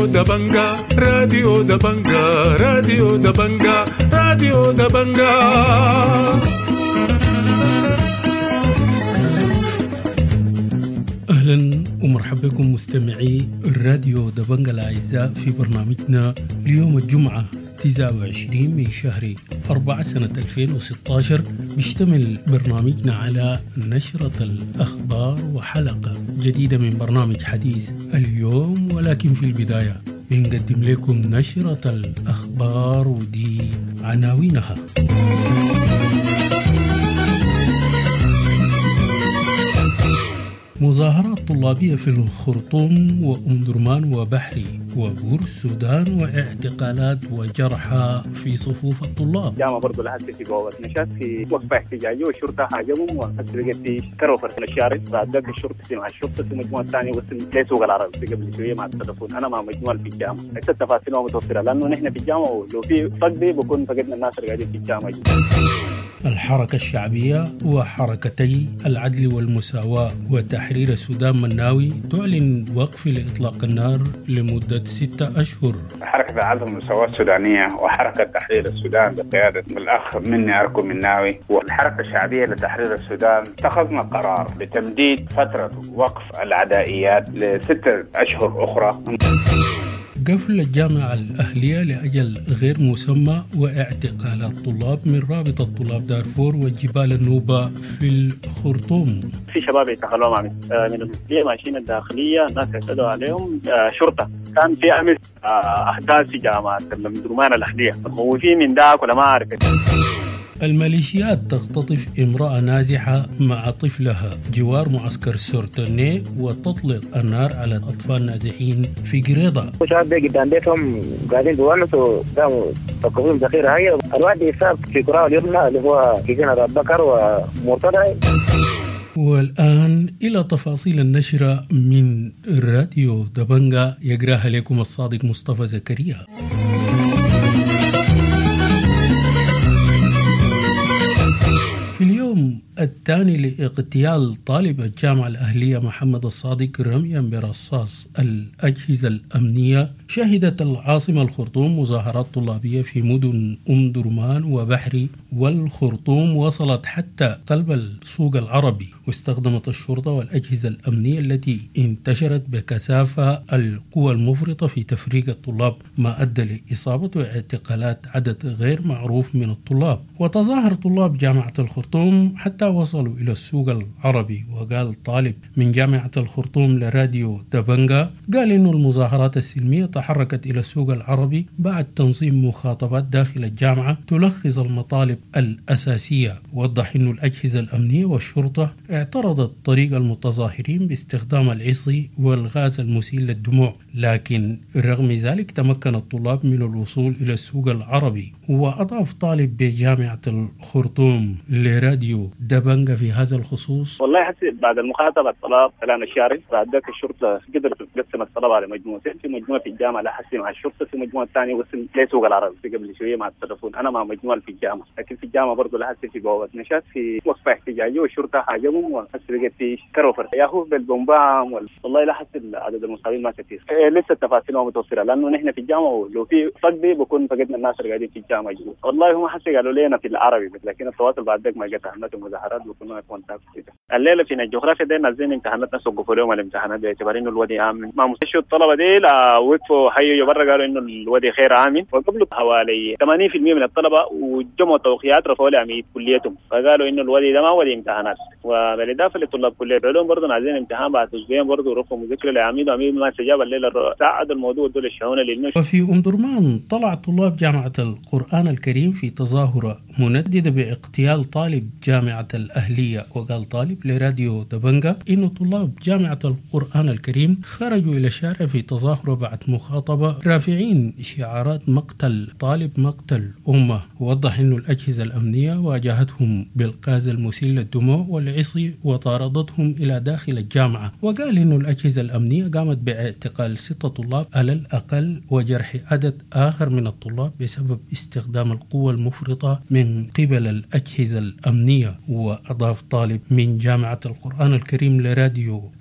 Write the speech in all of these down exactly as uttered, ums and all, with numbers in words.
راديو دبنجا راديو دبنجا راديو دبنجا راديو دبنجا. أهلا ومرحبا بكم مستمعي الراديو دبنجا الأعزاء في برنامجنا اليوم الجمعة تسعة وعشرين من شهر أربعة سنة ألفين وستة عشر. بيشتمل برنامجنا على نشرة الأخبار وحلقة جديدة من برنامج حديث اليوم، ولكن في البداية بنقدم لكم نشرة الأخبار ودي عناوينها. مظاهرات طلابية في الخرطوم وأم درمان وبحري وبور السودان، واعتقالات وجرحى في صفوف الطلاب. جامعة برضو لها في قوة نشاط في وقفة احتجاجية والشرطة حاجبهم وحسرقت في كروفر في الشارع. بعد ذلك الشرطة مع الشرطة في مجموعة ثانية وصل لسوق العرب في قبل شوية مع التلفون. أنا مع مجموعة في الجامعة أكثر التفاصيل ما متوفرة لأنه نحن في الجامعة ولو في فقدي بكون فقدنا الناس اللي قاعدين في الجامعة. الحركة الشعبية وحركتي العدل والمساواة وتحرير السودان مناوي تعلن وقف لإطلاق النار لمدة ستة أشهر. حركة العدل والمساواة السودانية وحركة تحرير السودان بقيادة الأخ مني أركو مناوي والحركة الشعبية لتحرير السودان اتخذنا قرار بتمديد فترة وقف العدائيات لستة أشهر أخرى. قفل الجامعة الأهلية لأجل غير مسمى واعتقالات طلاب من رابطة طلاب دارفور وجبال النوبة في الخرطوم. في شباب يتخلوا من من ماشيين الداخلية، ناس اعتدوا عليهم شرطة. كان في أمس أحداث في جامعة درمان الأهلية مخوفين من داك ولا ما أعرف. الميليشيات تختطف امرأة نازحة مع طفلها جوار معسكر سورتوني وتطلق النار على أطفال نازحين في قريضة. شباب بيجي قدام بيتهم قاعدين بيونسوا قاموا تقويم ذخيرة. هي الواحد يصاب في كراوة اليمنى اللي هو كيجينا أبو بكر ومرتضى. والآن إلى تفاصيل النشرة من راديو دبنجا يقراها لكم الصادق مصطفى زكريا. في اليوم الثاني لاغتيال طالب الجامعة الأهلية محمد الصادق رميا برصاص الأجهزة الأمنية، شهدت العاصمة الخرطوم مظاهرات طلابية في مدن أم درمان وبحري والخرطوم وصلت حتى قلب السوق العربي، واستخدمت الشرطة والأجهزة الأمنية التي انتشرت بكثافة القوى المفرطة في تفريق الطلاب، ما أدى لإصابة واعتقالات عدد غير معروف من الطلاب. وتظاهر طلاب جامعة الخرطوم حتى وصلوا إلى السوق العربي. وقال طالب من جامعة الخرطوم لراديو دبنجا قال إنه المظاهرات السلمية تحركت إلى السوق العربي بعد تنظيم مخاطبات داخل الجامعة تلخص المطالب الأساسية. وضح إنه الأجهزة الأمنية والشرطة اعترضت طريق المتظاهرين باستخدام العصي والغاز المسيل للدموع، لكن رغم ذلك تمكن الطلاب من الوصول إلى السوق العربي. وأضاف طالب بجامعة الخرطوم لراديو دبنجا في هذا الخصوص: والله حسيت بعد المخاطبة الطلاب كلام الشارع، بعد ذلك الشرطة قدرت تقسم الطلاب على مجموعتين، في مجموعة في الجامعة لحسي مع الشرطة، في مجموعة ثانية وصل لسوق العرب في قبل شوية مع التلفون. أنا مع مجموعة في الجامعة، لكن في الجامعة برضو لحسي في قوة نشاط في وقفة احتجاجية والشرطة حاجبهم وحسرقت في كروفر ياهو بالبومبام وال... والله لحسي عدد المصابين ما كثير. إيه لسه التفاصيل ما متوفرة لأنه نحن في الجامعة ولو في فقدي بكون فقدنا الناس اللي قاعدين في الجامعة. والله هم حسي قالوا لنا في العربي، لكن التواصل بعد ذلك ما جت أهمته مظاهرات بكون كونتاكت كده. الليلة في الجغرافيا دي نازلين امتحاناتنا سوقفوا لهم الامتحانات باعتبار إنه الودي آمن. ما مستشفى الطلبة دي لا وقفوا حيوا برا قالوا إنه الودي غير آمن، وقبله حوالي ثمانين بالمئة من الطلبة وجمعوا توقيعات رفعوا لعميد كليتهم فقالوا إنه الودي ده ما ودي امتحانات. وبالإضافة لطلاب كلية العلوم برضه نازلين امتحان بعد أسبوعين برضه رفعوا مذكرة لعميد وعميد ما استجاب. الليلة ساعد الموضوع دول الشؤون للنشر. وفي أم درمان طلع طلاب جامعة القرآن الكريم في تظاهرة منددة باغتيال طالب جامعة الأهلية. وقال طالب لراديو دبنجا إنه طلاب جامعة القرآن الكريم خرجوا إلى الشارع في تظاهرة بعد مخاطبة رافعين شعارات مقتل طالب مقتل أمة. ووضح إنه الأجهزة الأمنية واجهتهم بالغاز المسيل للدموع والعصي وطاردتهم إلى داخل الجامعة. وقال إنه الأجهزة الأمنية قامت باعتقال ستة طلاب على الأقل وجرح عدد آخر من الطلاب بسبب استخدام القوة المفرطة من قبل الأجهزة الأمنية. وأضاف طالب من جامعة القرآن الكريم لراديو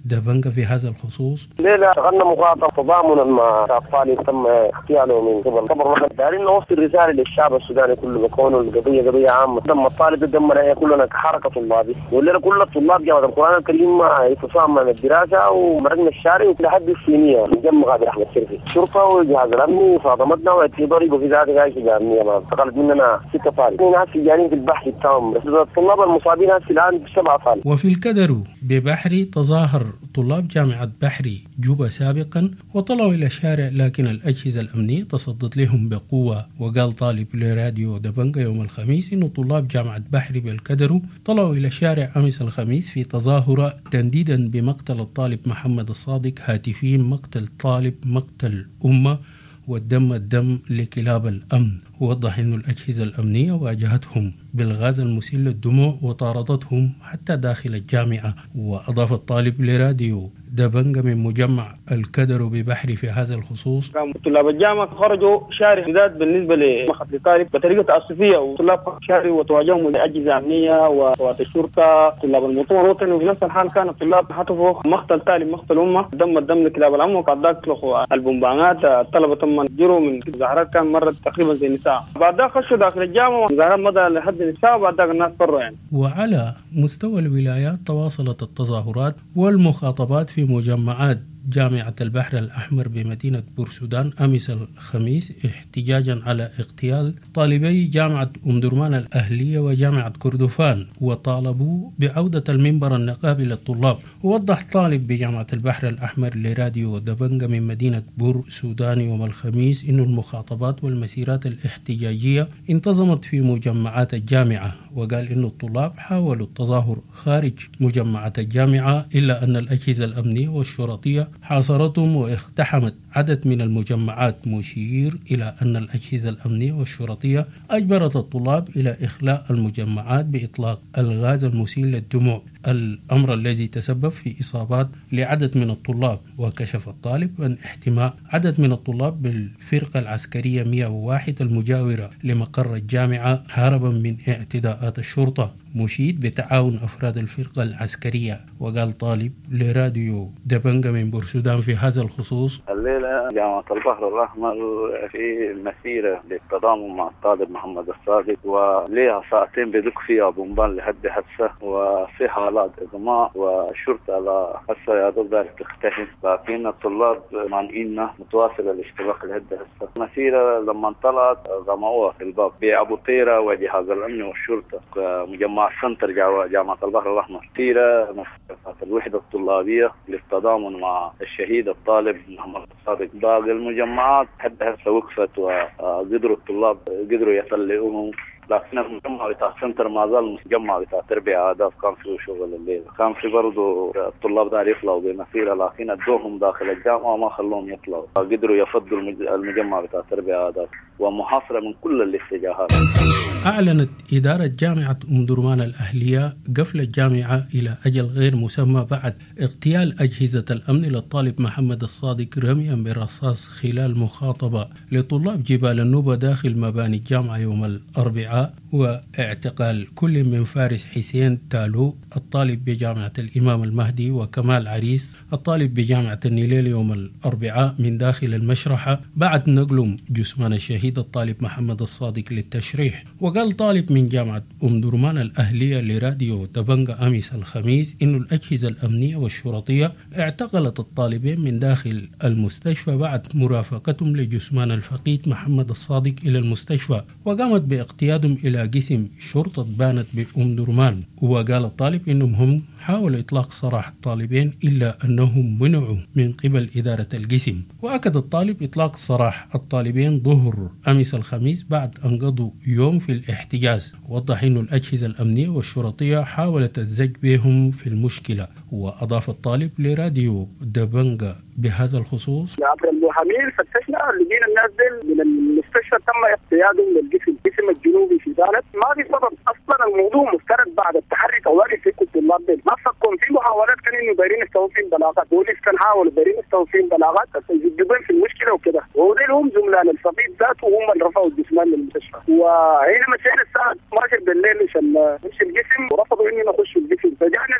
دبنجا في هذا الخصوص؟ ليلة شغلنا مقاطعة تضامنا مع الطالب تم اغتياله من قبل قبر محمد. دارين نوصل رسالة للشعب السوداني كله بكونه القضية قضية عامة. لما الطالب يدمر كلنا كحركة طلابي ولنا كل الطلاب جامعة القرآن الكريم يتصام من الدراسة ومرقنا الشارع لحد السينية نجمع غادر أحمد شرفي. الشرطة والجهاز الأمني صادمتنا واعتباري وفي ذات غاية جامعية ما تقلت مننا ستة طالب. ناس جانين في البحث بتاعهم بس الطلاب المصابين هسه الآن سبعة طالب. وفي الكدرو ببحري تظاهر طلاب جامعة بحري جوبا سابقا وطلعوا إلى الشارع، لكن الأجهزة الأمنية تصدت لهم بقوة. وقال طالب لراديو دبنجا يوم الخميس إنه طلاب جامعة بحري بالكدرو طلعوا إلى الشارع أمس الخميس في تظاهرة تنديدا بمقتل الطالب محمد الصادق، هاتفين مقتل طالب مقتل أمة والدم الدم لكلاب الأمن. ووضح أن الأجهزة الأمنية واجهتهم بالغاز المسيل للدموع وطاردتهم حتى داخل الجامعة. وأضاف الطالب لراديو دبنجا من مجمع الكدر ببحري في هذا الخصوص: طلاب الجامعة خرجوا شارع بالذات بالنسبة لمقتل الطالب بطريقة تعسفية، وطلاب شارع وتواجهوا من الأجهزة الأمنية وقوات الشرطة طلاب المؤتمر الوطني. وفي نفس الحال كان الطلاب حتفوا مقتل طالب مقتل أمة دم الدم لكلاب الأمن. وقد أطلقوا البومبانات، الطلبة تم جروا من مظاهرات كان مرت تقريبا زي النساء. بعد ذلك خشوا داخل الجامعة مظاهرات مدى لحد النساء وبعد ذلك الناس فروا يعني. وعلى مستوى الولايات تواصلت التظاهرات والمخاطبات في مجمعات جامعة البحر الأحمر بمدينة بورسودان أمس الخميس احتجاجا على اغتيال طالبي جامعة أم درمان الأهلية وجامعة كردفان، وطالبوا بعودة المنبر النقابي للطلاب. ووضح طالب بجامعة البحر الأحمر لراديو دبنجا من مدينة بورسودان يوم الخميس إن المخاطبات والمسيرات الاحتجاجية انتظمت في مجمعات الجامعة، وقال إن الطلاب حاولوا التظاهر خارج مجمعات الجامعة إلا أن الأجهزة الأمنية والشرطية حاصرتهم واقتحمت عدد من المجمعات، مشير إلى أن الأجهزة الأمنية والشرطية أجبرت الطلاب إلى إخلاء المجمعات بإطلاق الغاز المسيل للدموع، الأمر الذي تسبب في إصابات لعدد من الطلاب. وكشف الطالب عن احتماء عدد من الطلاب بالفرقة العسكرية مئة وواحد المجاورة لمقر الجامعة هاربا من اعتداءات الشرطة، مشيد بتعاون أفراد الفرقة العسكرية. وقال طالب لراديو دبنجا من بورسودان في هذا الخصوص: الليلة جامعة البحر الأحمر في مسيرة للتضامن مع الطالب محمد الصادق، وليها ساعتين بدك فيها بومبان لحد هسه، وفي حالات إغماء والشرطة على هسه يا دوب ذلك تختفي، لكن الطلاب مانعين متواصلة الاشتباك لحد هسه. مسيرة لما طلعت غموها في الباب بأبو طيرة وجهاز الأمن والشرطة مجمع سنتر جامعة البحر الأحمر. مسيرة الوحدة الطلابية للتضامن مع الشهيد الطالب محمد الصادق. باقي المجمعات حد هسه وقفت وقدروا الطلاب قدروا يطلعوهم، لكن المجمع بتاع السنتر ما زال مجمع بتاع تربية آداب كان فيه شغل الليل. كان في برضو الطلاب دار يطلعوا بمسيرة لكن ادوهم داخل الجامعة وما خلوهم يطلعوا، قدروا يفضوا المجمع بتاع تربية آداب ومحاصرة من كل الاتجاهات. أعلنت إدارة جامعة أم درمان الأهلية قفل الجامعة إلى أجل غير مسمى بعد اغتيال أجهزة الأمن للطالب محمد الصادق رميا بالرصاص خلال مخاطبة لطلاب جبال النوبة داخل مباني الجامعة يوم الأربعاء، واعتقال كل من فارس حسين تالو الطالب بجامعة الإمام المهدي وكمال عريس الطالب بجامعة النيليل يوم الأربعاء من داخل المشرحة بعد نقلهم جثمان الشهيد الطالب محمد الصادق للتشريح. وقال طالب من جامعة أم درمان الأهلية لراديو دبنجا أمس الخميس إنه الأجهزة الأمنية والشرطية اعتقلت الطالبين من داخل المستشفى بعد مرافقتهم لجثمان الفقيد محمد الصادق إلى المستشفى، وقامت باقتيادهم إلى قسم شرطة بانت بأم درمان. وقال الطالب إنهم هم حاولوا إطلاق سراح الطالبين إلا أنهم منعوا من قبل إدارة القسم. وأكد الطالب إطلاق سراح الطالبين ظهر أمس الخميس بعد أن قضوا يوم في الاحتجاز. وضح أن الأجهزة الأمنية والشرطية حاولت الزج بهم في المشكلة. وأضاف الطالب لراديو دبنجا بهذا الخصوص: عبر المحامين فتشنا لقينا الناس من المستشفى تم اقتيادهم للقسم القسم الجنوبي في ذلك. ما في سبب اصلا الموضوع مفترض بعد التحرك اولي في كل الطلاب دي ما فكروا في محاولات كانوا انه دايرين يستووا فين بلاغات، بوليس كان حاولوا دايرين يستووا فين بلاغات عشان يجيبون في المشكله وكده، وهذول هم زملاء الفقيد ذاته وهم اللي رفعوا الجثمان للمستشفى. وهنا مشينا الساعه اثناشر بالليل عشان نمشي القسم ورفضوا اني نخش القسم، فجانا البيت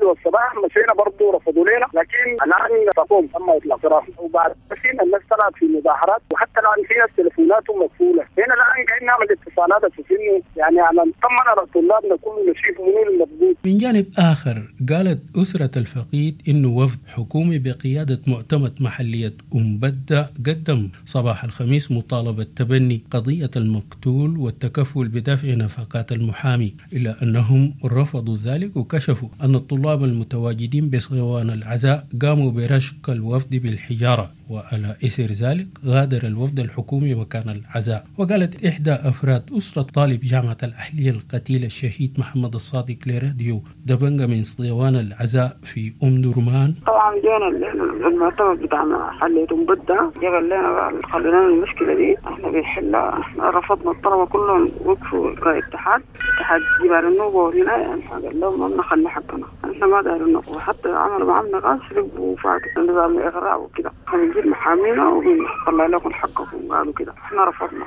والصباح مشينا برضه رفضوا لنا، لكن الان تقوم تم اطلاق سراح، وبعد سنين الناس طلعت في مظاهرات، وحتى الان في ناس تليفوناتهم مقفوله. هنا الان قاعدين نعمل اتصالات اساسيه يعني على نطمن على الطلاب نكون نشوف منو المضبوط. من جانب اخر قالت اسره الفقيد انه وفد حكومي بقياده معتمد محليه ام بدة قدم صباح الخميس مطالبه تبني قضيه المقتول والتكفل بدفع نفقات المحامي، الا انهم رفضوا ذلك وكشفوا أن الطلاب المتواجدين بصوان العزاء قاموا برشق الوفد بالحجارة، وعلى إثر ذلك غادر الوفد الحكومي مكان العزاء. وقالت إحدى أفراد أسرة طالب جامعة الأهلية القتيل الشهيد محمد الصادق لراديو دبنجة من صوان العزاء في أم درمان: طبعا جينا المعتمد بتاع محلية أم بدة جاب لنا خلينا المشكلة دي احنا بنحلها، رفضنا الطلبة كلهم وقفوا كاتحاد اتحاد جبال النوبة وهنا يعني قال لهم ما بنخلي حقنا، احنا ما دايرين نقوى، حتى عملوا معنا نقاش ركبوا وفاتوا نظام الإغراء وكده، هنجيب محامينا وبنطلع لكم حقكم، قالوا كده احنا رفضنا.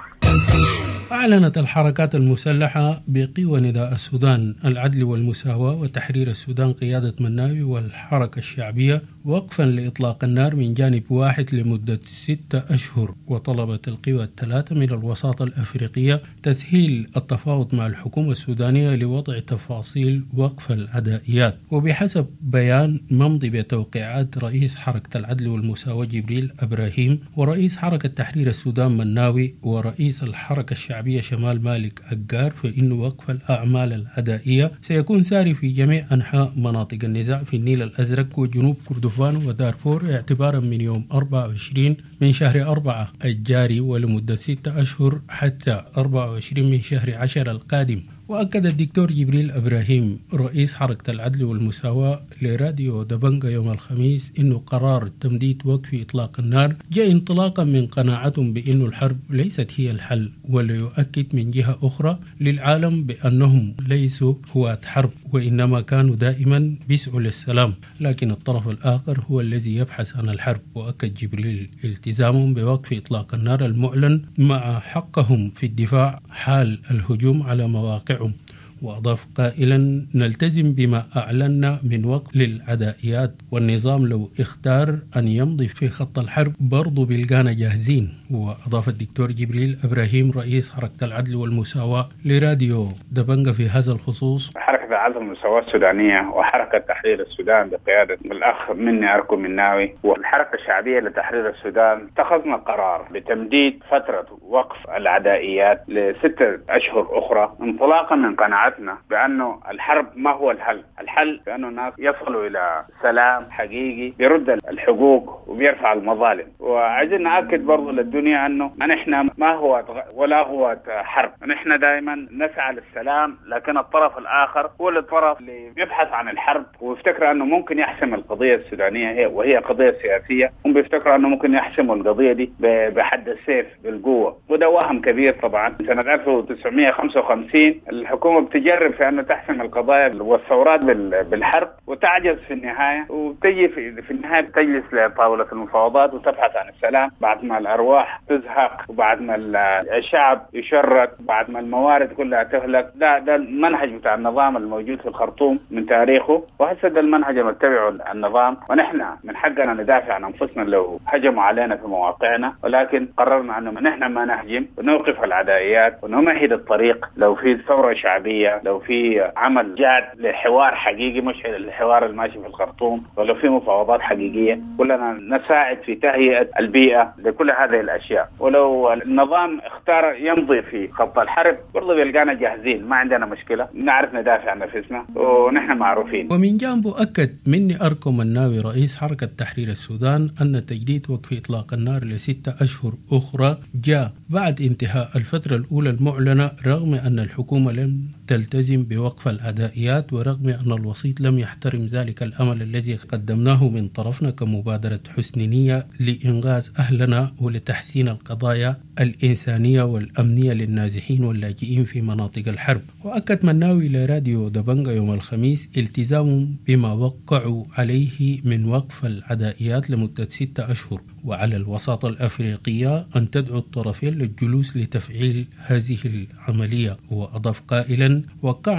أعلنت الحركات المسلحة بقوى نداء السودان العدل والمساواة وتحرير السودان قيادة مناوي والحركة الشعبية وقفا لإطلاق النار من جانب واحد لمدة ستة أشهر، وطلبت القوى الثلاثة من الوساطة الأفريقية تسهيل التفاوض مع الحكومة السودانية لوضع تفاصيل وقف العدائيات. وبحسب بيان ممضي بتوقيعات رئيس حركة العدل والمساواة جبريل إبراهيم ورئيس حركة تحرير السودان مناوي ورئيس الحركة الشعبية شمال مالك أجار، فإن وقف الأعمال العدائية سيكون ساري في جميع أنحاء مناطق النزاع في النيل الأزرق وجنوب كردفان ودارفور اعتبارا من يوم أربعة وعشرين من شهر أربعة الجاري ولمدة ستة أشهر حتى أربعة وعشرين من شهر عشر القادم. وأكد الدكتور جبريل إبراهيم رئيس حركة العدل والمساواة لراديو دبنجة يوم الخميس إنه قرار تمديد وقف إطلاق النار جاء انطلاقا من قناعتهم بأنه الحرب ليست هي الحل، وليؤكد من جهة أخرى للعالم بأنهم ليسوا هواة حرب وإنما كانوا دائما بيسعوا للسلام، لكن الطرف الآخر هو الذي يبحث عن الحرب. وأكد جبريل التزامهم بوقف إطلاق النار المعلن مع حقهم في الدفاع حال الهجوم على مواقع، وأضاف قائلا: نلتزم بما أعلنا من وقف للعدائيات، والنظام لو اختار أن يمضي في خط الحرب برضو بلقانا جاهزين. وأضاف الدكتور جبريل إبراهيم رئيس حركة العدل والمساواة لراديو دبنجة في هذا الخصوص: حركة العدل والمساواة السودانية وحركة تحرير السودان بقيادة الأخ مني أركو مناوي والحركة الشعبية لتحرير السودان اتخذنا قرار بتمديد فترة وقف العدائيات لستة أشهر أخرى، انطلاقا من قناعتنا بأنه الحرب ما هو الحل. الحل بأنه الناس يصلوا إلى سلام حقيقي يرد الحقوق وبيرفع المظالم. وعايزين نأكد برضو للدنيا أنه نحن ما هو ولا هو حرب، نحن دائما نسعى للسلام، لكن الطرف الآخر هو الطرف اللي يبحث عن الحرب ويفتكر أنه ممكن يحسم القضية السودانية هي وهي قضية سياسية، هم بيفتكروا أنه ممكن يحسموا القضية دي بحد السيف بالقوة، وده وهم كبير. طبعا سنة ألف وتسعمائة وخمسة وخمسين الحكومة بتجرب في أنه تحسم القضايا والثورات بالحرب وتعجز في النهاية، وتجي في, في النهاية تجلس لطاولة المفاوضات وتبحث عن السلام بعد ما الأرواح تزهق وبعد ما الشعب يشرد بعد ما الموارد كلها تهلك. ده ده المنهج بتاع النظام الموجود في الخرطوم من تاريخه، وهسه ده المنهج المتبعه النظام، ونحن من حقنا ندافع عن أنفسنا لو هجموا علينا في مواقعنا، ولكن قررنا أنه نحن ما نهجم ونوقف العدائيات ونمهد الطريق لو في ثورة شعبية، لو في عمل جاد لحوار حقيقي مش الحوار الماشي في الخرطوم، ولو في مفاوضات حقيقية كلنا نساعد في تهيئة البيئة لكل هذه الأشياء. ولو النظام اختار يمضي في خط الحرب برضو بيلقانا جاهزين، ما عندنا مشكلة، نعرف ندافع عن نفسنا ونحن معروفين. ومن جانبه أكد مني أركو مناوي رئيس حركة تحرير السودان أن تجديد وقف إطلاق النار لستة أشهر أخرى جاء بعد انتهاء الفترة الأولى المعلنة، رغم أن الحكومة لم تلتزم بوقف العدائيات ورغم أن الوسيط لم يحترم ذلك الأمل الذي قدمناه من طرفنا كمبادرة حسن نية لإنقاذ أهلنا ولتحسين القضايا الإنسانية والأمنية للنازحين واللاجئين في مناطق الحرب. وأكد مناوي لراديو دبنجة يوم الخميس التزامهم بما وقعوا عليه من وقف العدائيات لمدة ستة أشهر، وعلى الوساطة الأفريقية أن تدعو الطرفين للجلوس لتفعيل هذه العملية. وأضاف قائلا: وقعنا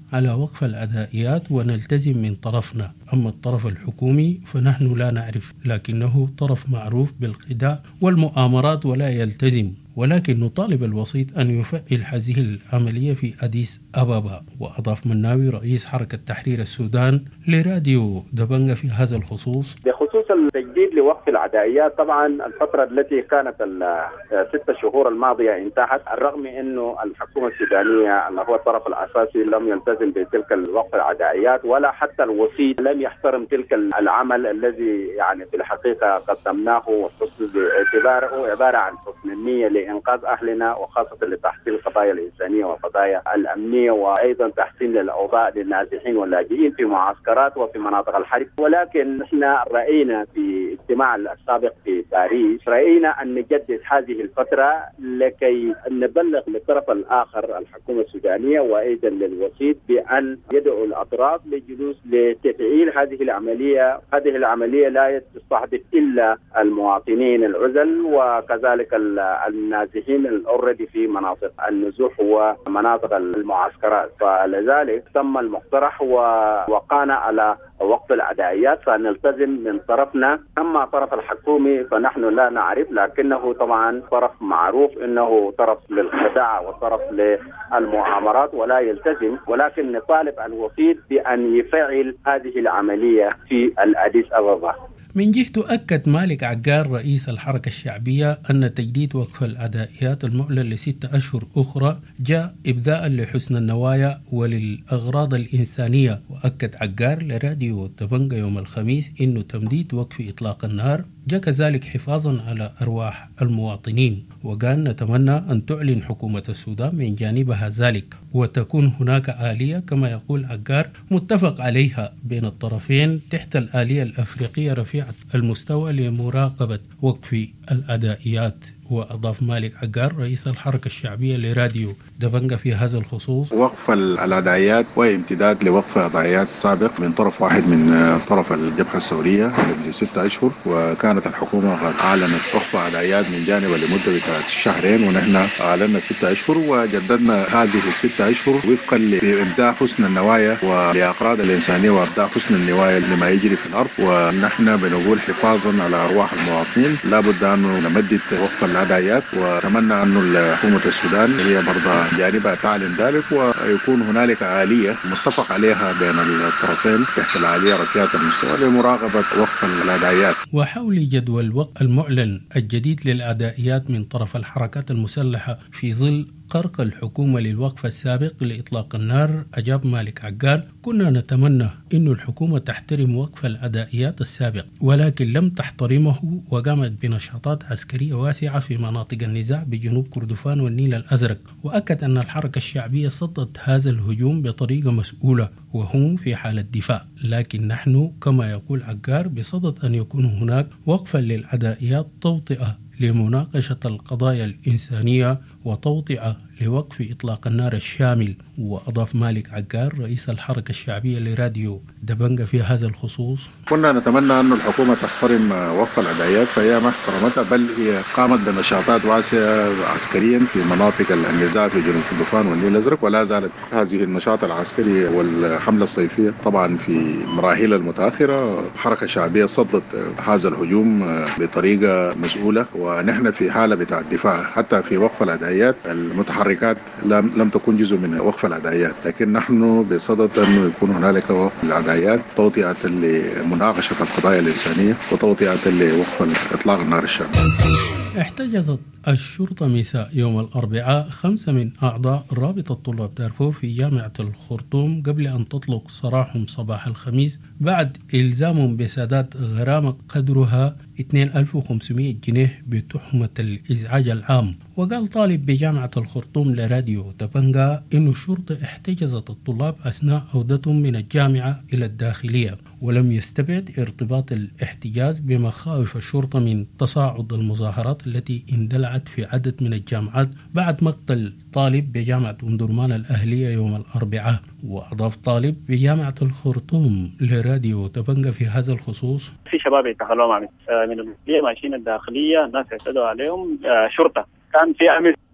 على وقف العدائيات ونلتزم من طرفنا. أما الطرف الحكومي فنحن لا نعرف، لكنه طرف معروف بالخداع والمؤامرات ولا يلتزم، ولكن نطالب الوسيط أن يفعل هذه العملية في أديس أبابا. وأضاف مناوي رئيس حركة تحرير السودان لراديو دبنجة في هذا الخصوص: بخصوص التجديد لوقف العدائيات، طبعا الفترة التي كانت الست شهور الماضية انتهت، الرغم أنه الحكومة السودانية اللي هو الطرف الأساسي لم يلتزم بتلك الوقف العدائيات، ولا حتى الوسيط لم يحترم تلك العمل الذي يعني في الحقيقة قدمناه، وحسن باعتباره عبارة عن حسن النية لإنقاذ أهلنا، وخاصة لتحسين القضايا الإنسانية والقضايا الأمنية، وأيضا تحسين للأوضاع للنازحين واللاجئين في معسكرات وفي مناطق الحرب. ولكن نحن رأينا في اجتماع السابق في باريس، رأينا أن نجدد هذه الفترة لكي نبلغ للطرف الآخر الحكومة السودانية وأيضا للوسيط بأن يدعو الأطراف للجلوس لتفعيل هذه العملية. هذه العملية لا تستهدف إلا المواطنين العزل وكذلك النازحين الأوريدي في مناطق النزوح ومناطق المعسكرات، فلذلك تم المقترح ووقعنا على وقف العدائيات، فنلتزم من طرفنا. أما طرف الحكومي فنحن لا نعرف، لكنه طبعا طرف معروف أنه طرف للخداع وطرف للمؤامرات ولا يلتزم، ولكن نطالب الوسيط بأن يفعل هذه العملية في الأديس أبابا. من جهته أكد مالك عقار رئيس الحركة الشعبية أن تجديد وقف العدائيات المعلن لستة أشهر أخرى جاء إبداء لحسن النوايا وللأغراض الإنسانية. وأكد عقار لراديو دبنجة يوم الخميس أنه تمديد وقف إطلاق النار جاء كذلك حفاظا على أرواح المواطنين، وقال نتمنى أن تعلن حكومة السودان من جانبها ذلك، وتكون هناك آلية كما يقول عقار متفق عليها بين الطرفين تحت الآلية الأفريقية رفيعة المستوى لمراقبة وقف العدائيات. وأضاف مالك عقار رئيس الحركة الشعبية لراديو دبنجة في هذا الخصوص: وقف العدائيات وامتداد لوقف عدائيات سابق من طرف واحد من طرف الجبهة الثورية لستة أشهر، وكانت الحكومة قد أعلنت وقف عدائيات من جانب لمدة بتاعت شهرين، ونحن أعلنا ستة أشهر وجددنا هذه الستة أشهر وفقا لإبداء حسن النوايا ولأغراض الإنسانية وإبداء حسن النوايا لما يجري في الأرض. ونحن بنقول حفاظا على أرواح المواطنين لابد أن نمدد وقف العدائيات، وأتمنى أن حكومة السودان هي برضه جانبها تعلن ذلك، ويكون هنالك آلية متفق عليها بين الطرفين تحت الآلية رفيعة المستوى لمراقبة وقف العدائيات. وحول جدول الوقف المعلن الجديد للعدائيات من طرف الحركات المسلحة في ظل قرق الحكومة للوقف السابق لإطلاق النار، أجاب مالك عقار: كنا نتمنى أن الحكومة تحترم وقف العدائيات السابق، ولكن لم تحترمه وقامت بنشاطات عسكرية واسعة في مناطق النزاع بجنوب كردفان والنيل الأزرق. وأكد أن الحركة الشعبية صدت هذا الهجوم بطريقة مسؤولة وهم في حالة دفاع، لكن نحن كما يقول عقار بصدد أن يكون هناك وقفا للعدائيات توطئة لمناقشة القضايا الإنسانية وتوطئة لوقف إطلاق النار الشامل. وأضاف مالك عقار رئيس الحركة الشعبية لراديو دبنجة في هذا الخصوص: كنا نتمنى أن الحكومة تحترم وقف العدائيات، فهي ما احترمتها، بل هي قامت بنشاطات واسعة عسكريا في مناطق النزاع في جنوب كردفان والنيل الأزرق، ولا زالت هذه النشاط العسكري والحملة الصيفية طبعا في مراحل المتأخرة. الحركة الشعبية صدت هذا الهجوم بطريقة مسؤولة، ونحن في حالة بتاع الدفاع. حتى في وقف العدائيات المتحركات لم لم تكن جزء من وقف العدائيات، لكن نحن بصدد أنه يكون هنالك وقف العدائيات توطئة لمناقشة القضايا الإنسانية وتوطئة لوقف إطلاق النار الشامل. احتجزت الشرطة مساء يوم الأربعاء خمسة من أعضاء رابطة طلاب دارفور في جامعة الخرطوم قبل أن تطلق سراحهم صباح الخميس بعد إلزامهم بسداد غرامة قدرها اثنين آلاف وخمسمائة جنيه بتهمة الإزعاج العام. وقال طالب بجامعة الخرطوم لراديو دبنجة إن الشرطة احتجزت الطلاب أثناء عودتهم من الجامعة إلى الداخلية، ولم يستبعد ارتباط الاحتجاز بمخاوف الشرطة من تصاعد المظاهرات التي اندلعت في عدد من الجامعات بعد مقتل طالب بجامعة أم درمان الأهلية يوم الأربعاء. وأضاف طالب بجامعة الخرطوم لراديو دبنجة في هذا الخصوص: في شباب يتخلوا من المسؤولية ماشيين الداخلية، الناس اعتدوا عليهم، شرطة كان في أمس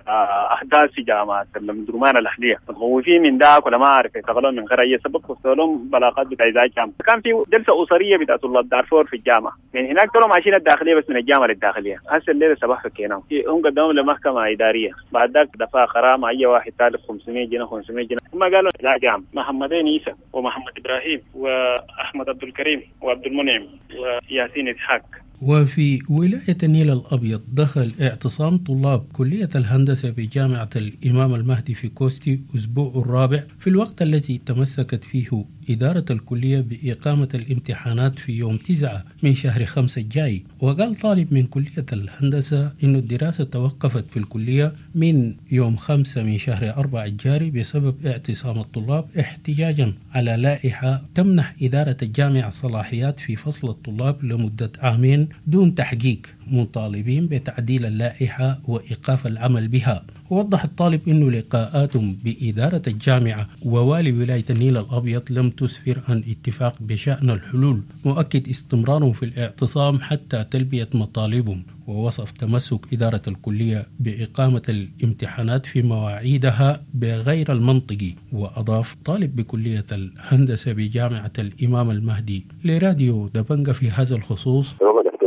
احداث في جامعه الدرمان الاهليه متخوفين من داك ولا ما اعرف يشتغلون من غير اي سبب وصلوا بلاغات بتاع ذاك الجامعه. كان في جلسه اسريه بتاعت طلاب دارفور في الجامعه من هناك طلعوا ماشيين الداخليه بس من الجامعه للداخليه. هسه الليله صباح فكينا هم قدموا لمحكمه اداريه بعد ذاك دفع غرامه اي واحد طالب خمسمية جنيه خمسمية جنيه. هم قالوا لا جامعه محمدين عيسى ومحمد ابراهيم واحمد عبد الكريم وعبد المنعم وياسين اسحاق. وفي ولاية النيل الأبيض دخل اعتصام طلاب كلية الهندسة بجامعة الإمام المهدي في كوستي أسبوع الرابع في الوقت الذي تمسكت فيه إدارة الكلية بإقامة الامتحانات في يوم تسعة من شهر خمسة الجاي. وقال طالب من كلية الهندسة إن الدراسة توقفت في الكلية من يوم خمسة من شهر أربعة الجاري بسبب اعتصام الطلاب احتجاجا على لائحة تمنح إدارة الجامعة صلاحيات في فصل الطلاب لمدة عامين دون تحقيق، مطالبين بتعديل اللائحة وإيقاف العمل بها. ووضح الطالب أن لقاءاتهم بإدارة الجامعة ووالي ولاية النيل الأبيض لم تسفر عن اتفاق بشأن الحلول، مؤكد استمرارهم في الاعتصام حتى تلبية مطالبهم. ووصف تمسك إدارة الكلية بإقامة الامتحانات في مواعيدها بغير المنطقي. وأضاف طالب بكلية الهندسة بجامعة الإمام المهدي لراديو دبنجة في هذا الخصوص: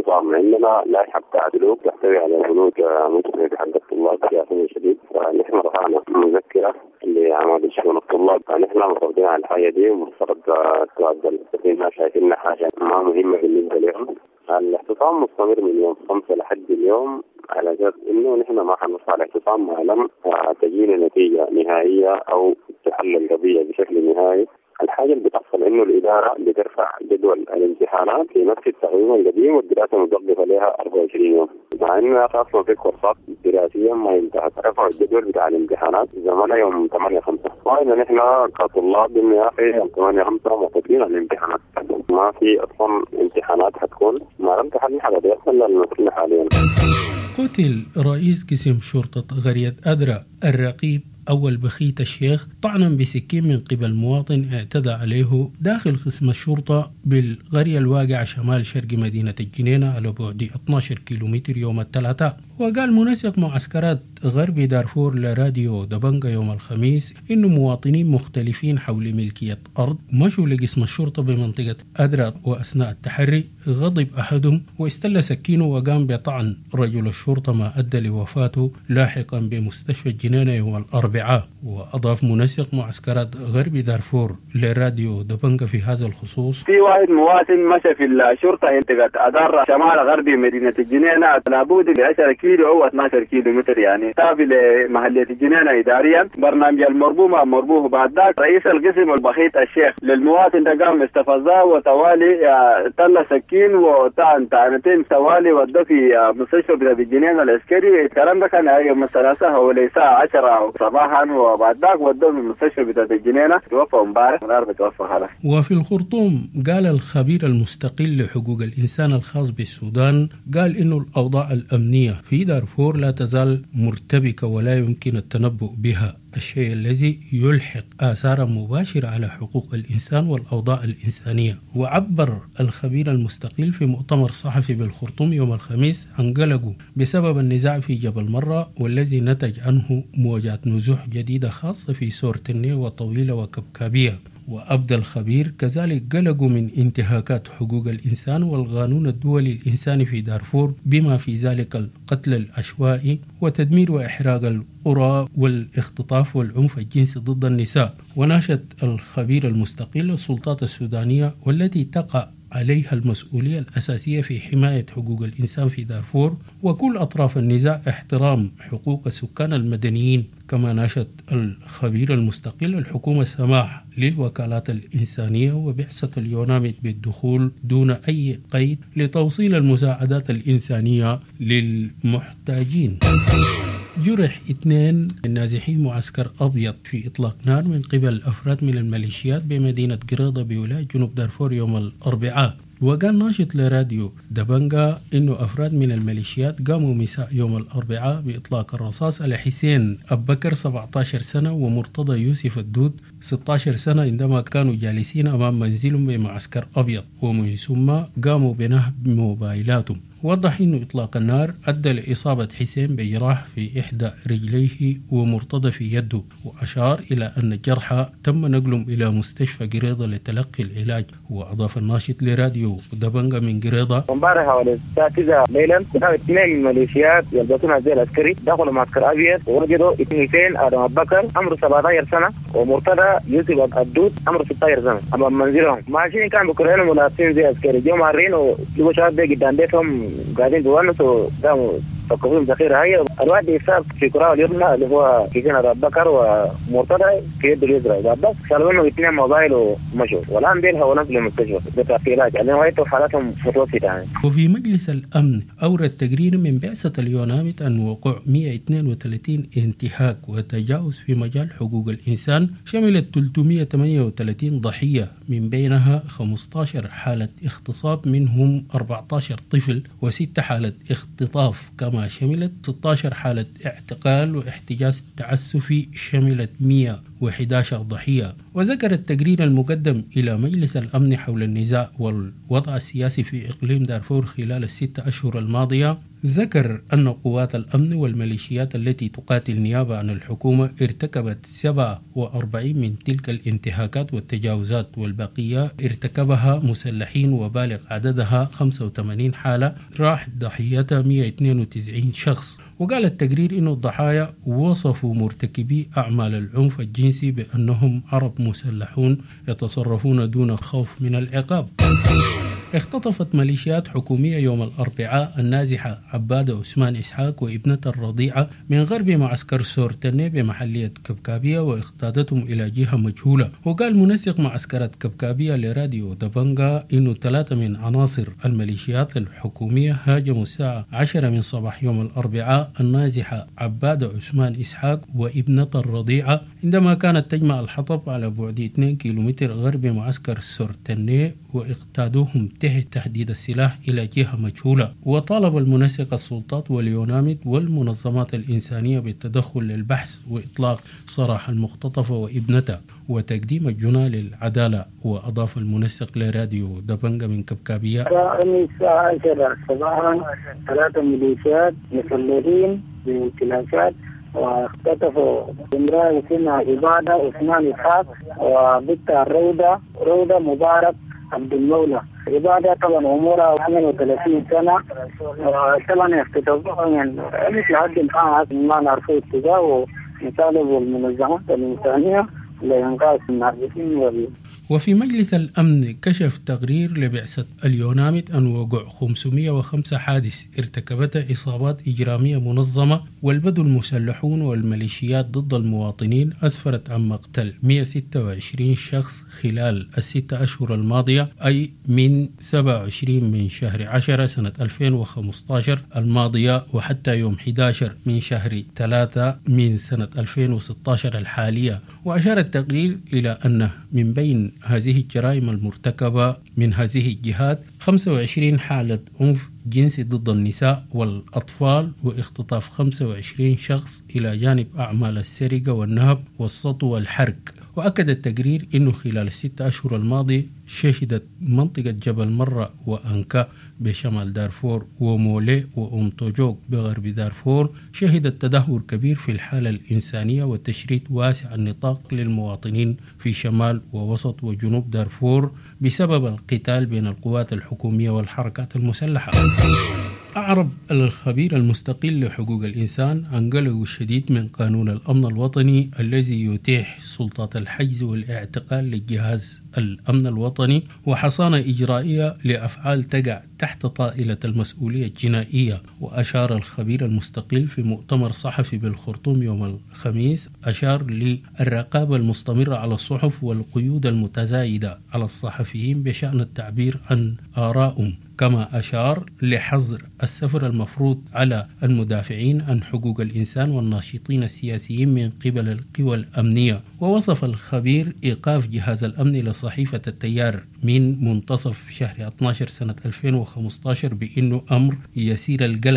عندنا لائحة تعديلوك تحتوي على بنود متفقة حق الطلاب بشكل شديد، فنحن رفعنا مذكرة لعمل شؤون الطلاب، فنحن مرتبطين على الحاجة دي ومفترض تعدل. ما شايفين حاجة ما مهمة بالنسبة لهم. الاعتصام مستمر من يوم خمسة لحد اليوم على أساس إنه نحن ما حنرفع الاعتصام ما لم تجينا نتيجة نهائية أو تحل القضية بشكل نهائي. الحاجة اللي بتحصل إنه الإدارة بترفع جدول الامتحانات في نفس التقويم القديم والدراسة متوقفة عليها أربعة وعشرين يوم، مع إنها أصلا في كورسات دراسية ما ينتهت. رفعوا الجدول بتاع الامتحانات زمانها يوم ثمانية خمسة، وإن نحن كطلاب إنه يا أخي يوم ثمانية خمسة معتقدين على الامتحانات، ما في أصلا امتحانات حتكون ما لم تحل حاجة بيحصل للمسؤولين حاليا. قتل رئيس قسم شرطة قرية أدرا الرقيب أول بخيت الشيخ طعنا بسكين من قبل مواطن اعتدى عليه داخل قسم الشرطة بالقرية الواقعة شمال شرق مدينة الجنينة على بعد اثني عشر كيلومتر يوم الثلاثاء. وقال منسق معسكرات غرب دارفور لراديو دبنجة يوم الخميس إنه مواطنين مختلفين حول ملكية أرض مشوا لقسم الشرطة بمنطقة أدرا، وأثناء التحري غضب أحدهم واستل سكينه وقام بطعن رجل الشرطة ما أدى لوفاته لاحقا بمستشفى الجنينة يوم الأربعاء. وأضاف منسق معسكرات غرب دارفور لراديو دبنجة في هذا الخصوص: في واحد مواطن مشى في الشرطة منطقة أدرا شمال غربي مدينة الجنينة لابد ب عشرة كيلو أو اثني عشر كيلو متر، يعني تابع لمحلية الجنينة إداريا. برنامج المربومة مربوه بعد ذاك رئيس القسم البخيت الشيخ للمواطن ده قام استفزاه وتوالي تل سكين وطعن طعنتين توالي ودى في مستشفى بتاع الجنينة العسكري. الكلام ده كان يوم الثلاثاء حوالي الساعة عشرة صباحا، وبعد ذاك ودوه في المستشفى بتاع الجنينة توفى امبارح والنهارده توفى خلاص. وفي الخرطوم قال الخبير المستقل لحقوق الإنسان الخاص بالسودان قال إنه الأوضاع الأمنية في دارفور لا تزال مرتبكة ولا يمكن التنبؤ بها، الشيء الذي يلحق آثارا مباشرة على حقوق الإنسان والأوضاع الإنسانية. وعبر الخبير المستقل في مؤتمر صحفي بالخرطوم يوم الخميس عن قلقه بسبب النزاع في جبل مرة والذي نتج عنه مواجهة نزوح جديدة خاصة في سورتني وطويلة وكبكابية. وأبدى الخبير كذلك قلقوا من انتهاكات حقوق الإنسان والقانون الدولي الإنساني في دارفور بما في ذلك القتل العشوائي وتدمير وإحراق القرى والاختطاف والعنف الجنسي ضد النساء. وناشد الخبير المستقل السلطات السودانية والتي تقع عليها المسؤولية الأساسية في حماية حقوق الإنسان في دارفور وكل أطراف النزاع احترام حقوق السكان المدنيين. كما ناشد الخبير المستقل الحكومة السماح للوكالات الإنسانية وبعثة اليوناميد بالدخول دون أي قيد لتوصيل المساعدات الإنسانية للمحتاجين. جرح اثنين من نازحي معسكر أبيض في إطلاق نار من قبل أفراد من الميليشيات بمدينة قريضة بولاية جنوب دارفور يوم الأربعاء. وقال ناشط لراديو دبنجة إنه أفراد من الميليشيات قاموا مساء يوم الأربعاء بإطلاق الرصاص على حسين أبو بكر سبعة عشر سنة ومرتضى يوسف الدود ستة عشر سنة عندما كانوا جالسين أمام منزلهم بمعسكر أبيض، ومن ثم قاموا بنهب موبايلاتهم. وضح أن إطلاق النار أدى لإصابة حسين بجراح في إحدى رجليه ومرتضى في يده، وأشار إلى أن الجرحى تم نقلهم إلى مستشفى قريضة لتلقي العلاج. وأضاف الناشط لراديو دبنجة من قريضة: امبارح حوالي الساعة تسعة ليلا كانوا اثنين من الميليشيات يلبسون زي العسكري دخلوا معسكر أبيض ووجدوا اثنين آدم أبو بكر عمره سبعة عشر سنة ومرتضى يوسف الدود عمره ستة عشر سنة أمام منزلهم، ماشيين كانوا بكرهنهم ولابسين زي عسكري، جو مارين وجوا شباب ده قدام بيتهم قاعدين بيونسوا قاموا فكوهم ذخيرة. هي الواحد يصاب في كرة اليمنى اللي هو كيسين أبو بكر ومرتضى في يد اليسرى، بس شالوا منه اثنين موبايل ومشوا، والآن بينها ونقل المستشفى بتاعي علاج لأنه هايتوا حالاتهم متوسطة يعني. وفي مجلس الأمن أورد تقرير من بعثة اليونامت أن وقوع مئة واثنين وثلاثين انتهاك وتجاوز في مجال حقوق الإنسان شملت ثلاثمئة وثمانية وثلاثين ضحية، من بينها خمسة عشر حالة اغتصاب منهم أربعة عشر طفل وست حالة اختطاف، كما شملت ستة عشر حالة اعتقال واحتجاز تعسفي شملت مئة وأحد عشر ضحية. وذكر التقرير المقدم إلى مجلس الأمن حول النزاع والوضع السياسي في إقليم دارفور خلال الستة أشهر الماضية، ذكر أن قوات الأمن والميليشيات التي تقاتل نيابة عن الحكومة ارتكبت سبعة وأربعين من تلك الانتهاكات والتجاوزات، والبقية ارتكبها مسلحين وبالغ عددها خمسة وثمانين حالة، راح ضحيتها مئة واثنين وتسعين شخص. وقال التقرير إن الضحايا وصفوا مرتكبي أعمال العنف الجنسي بأنهم عرب مسلحون يتصرفون دون خوف من العقاب. اختطفت ميليشيات حكومية يوم الأربعاء النازحة عبادة عثمان إسحاق وابنة الرضيعة من غرب معسكر سورتني بمحلية كبكابية واقتادتهم إلى جهة مجهولة. وقال منسق معسكرة كبكابية لراديو دبنجة إنه ثلاثة من عناصر الميليشيات الحكومية هاجموا الساعة عشرة من صباح يوم الأربعاء النازحة عبادة عثمان إسحاق وابنة الرضيعة عندما كانت تجمع الحطب على بعد اثنين كيلومتر غرب معسكر سورتني، واقتادوهم تحت تهديد السلاح إلى جهة مجهولة. وطالب المنسق السلطات واليونامت والمنظمات الإنسانية بالتدخل للبحث وإطلاق سراح المختطفة وابنته وتقديم الجنى للعدالة. وأضاف المنسق لراديو دبنجة من كبكابية: الساعة عشرة صباحا ثلاثة ميليشيات مسلحين بكلاشات واختطفوا امرأة اسمها عبادة عثمان إسحاق وبنت الروضة روضة مبارك عبد المولى. عبادة طبعا عمرها ثمانية وثلاثين سنة، طبعا اختطفوها من مثل حد الآن ما نعرفه اتجاه، ونطالب المنظمات الإنسانية لإنقاذ النازحين وال وفي مجلس الأمن كشف تقرير لبعثة اليونامت أن وقوع خمسمئة وخمسة حادث ارتكبتها إصابات إجرامية منظمة والبدو المسلحون والميليشيات ضد المواطنين أسفرت عن مقتل مئة وستة وعشرين شخص خلال الستة أشهر الماضية، أي من سبعة وعشرين من شهر عشرة سنة ألفين وخمسة عشر الماضية وحتى يوم أحد عشر من شهر ثلاثة من سنة ألفين وستة عشر الحالية. وأشار التقرير إلى أن من بين هذه الجرائم المرتكبة من هذه الجهات خمسة وعشرين حالة عنف جنسي ضد النساء والأطفال واختطاف خمسة وعشرين شخص إلى جانب أعمال السرقة والنهب والسطو والحرق. وأكد التقرير أنه خلال الستة أشهر الماضية شهدت منطقة جبل مرة وأنكا بشمال دارفور ومولي وأمتوجوك بغرب دارفور شهدت تدهور كبير في الحالة الإنسانية وتشريد واسع النطاق للمواطنين في شمال ووسط وجنوب دارفور بسبب القتال بين القوات الحكومية والحركات المسلحة. أعرب الخبير المستقل لحقوق الإنسان عن قلقه الشديد من قانون الأمن الوطني الذي يتيح سلطات الحجز والاعتقال للجهاز الأمن الوطني وحصانة إجرائية لأفعال تقع تحت طائلة المسؤولية الجنائية. وأشار الخبير المستقل في مؤتمر صحفي بالخرطوم يوم الخميس أشار للرقابة المستمرة على الصحف والقيود المتزايدة على الصحفيين بشأن التعبير عن آرائهم، كما أشار لحظر السفر المفروض على المدافعين عن حقوق الإنسان والناشطين السياسيين من قبل القوى الأمنية. ووصف الخبير إيقاف جهاز الأمن لصحيفة التيار من منتصف شهر اثني عشر سنة ألفين وخمسة عشر بأنه أمر يسير القلق.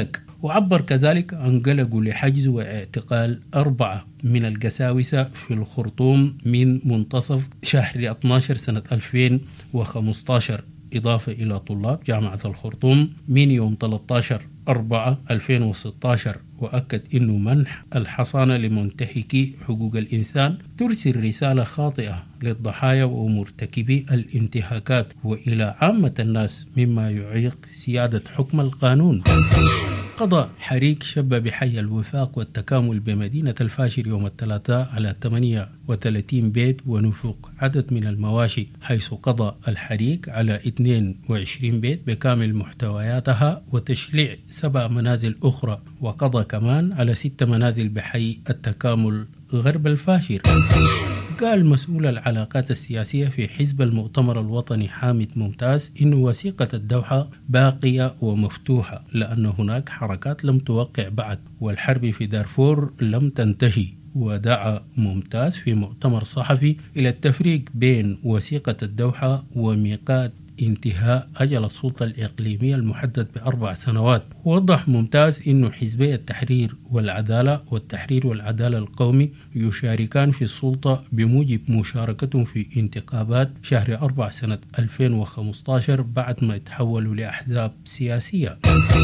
وعبر كذلك عن قلقه لحجز واعتقال أربعة من القساوسة في الخرطوم من منتصف شهر اثنا عشر سنة ألفين وخمسة عشر، إضافة إلى طلاب جامعة الخرطوم من يوم ثلاثة عشر أربعة ألفين وستة عشر، وأكد أنه منح الحصانة لمنتهكي حقوق الإنسان ترسل رسالة خاطئة للضحايا ومرتكبي الانتهاكات وإلى عامة الناس مما يعيق سيادة حكم القانون. قضى حريق شب بحي الوفاق والتكامل بمدينة الفاشر يوم الثلاثاء على ثمانية وثلاثين بيت ونفق عدد من المواشي، حيث قضى الحريق على اثنين وعشرين بيت بكامل محتوياتها وتشليع سبع منازل أخرى، وقضى كمان على ست منازل بحي التكامل غرب الفاشر. قال مسؤول العلاقات السياسية في حزب المؤتمر الوطني حامد ممتاز إن وثيقة الدوحة باقية ومفتوحة لأن هناك حركات لم توقع بعد والحرب في دارفور لم تنتهي. ودعا ممتاز في مؤتمر صحفي إلى التفريق بين وثيقة الدوحة وميقات انتهاء أجل السلطة الإقليمية المحدد بأربع سنوات. ووضح ممتاز أن حزبي التحرير والعدالة والتحرير والعدالة القومي يشاركان في السلطة بموجب مشاركتهم في انتخابات شهر أربعة سنة ألفين وخمسة عشر بعد ما يتحولوا لأحزاب سياسية.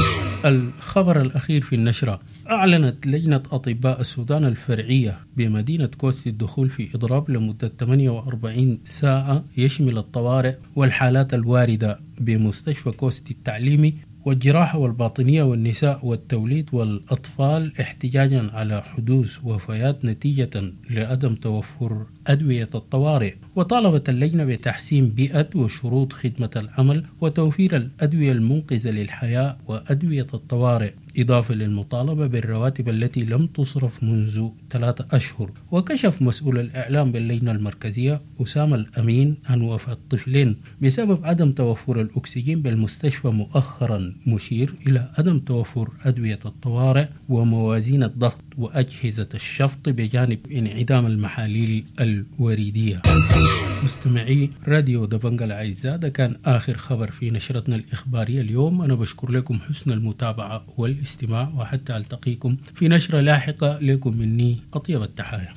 الخبر الأخير في النشرة: أعلنت لجنة أطباء السودان الفرعية بمدينة كوست الدخول في إضراب لمدة ثمانية وأربعين ساعة يشمل الطوارئ والحالات الواردة بمستشفى كوست التعليمي والجراحة والباطنية والنساء والتوليد والأطفال احتجاجا على حدوث وفيات نتيجة لعدم توفر أدوية الطوارئ. وطالبت اللجنة بتحسين بيئة وشروط خدمة العمل وتوفير الأدوية المنقذة للحياة وأدوية الطوارئ، إضافة للمطالبة بالرواتب التي لم تصرف منذ ثلاثة أشهر. وكشف مسؤول الإعلام باللجنة المركزية أسامة الأمين عن وفاة طفلين بسبب عدم توفر الأكسجين بالمستشفى مؤخرا، مشير إلى عدم توفر أدوية الطوارئ وموازين الضغط وأجهزة الشفط بجانب انعدام المحاليل الوريدية. مستمعي راديو دبنجة الأعزاء، ده كان آخر خبر في نشرتنا الإخبارية اليوم. أنا بشكر لكم حسن المتابعة والاستماع، وحتى ألتقيكم في نشرة لاحقة. لكم مني أطيب التحايا.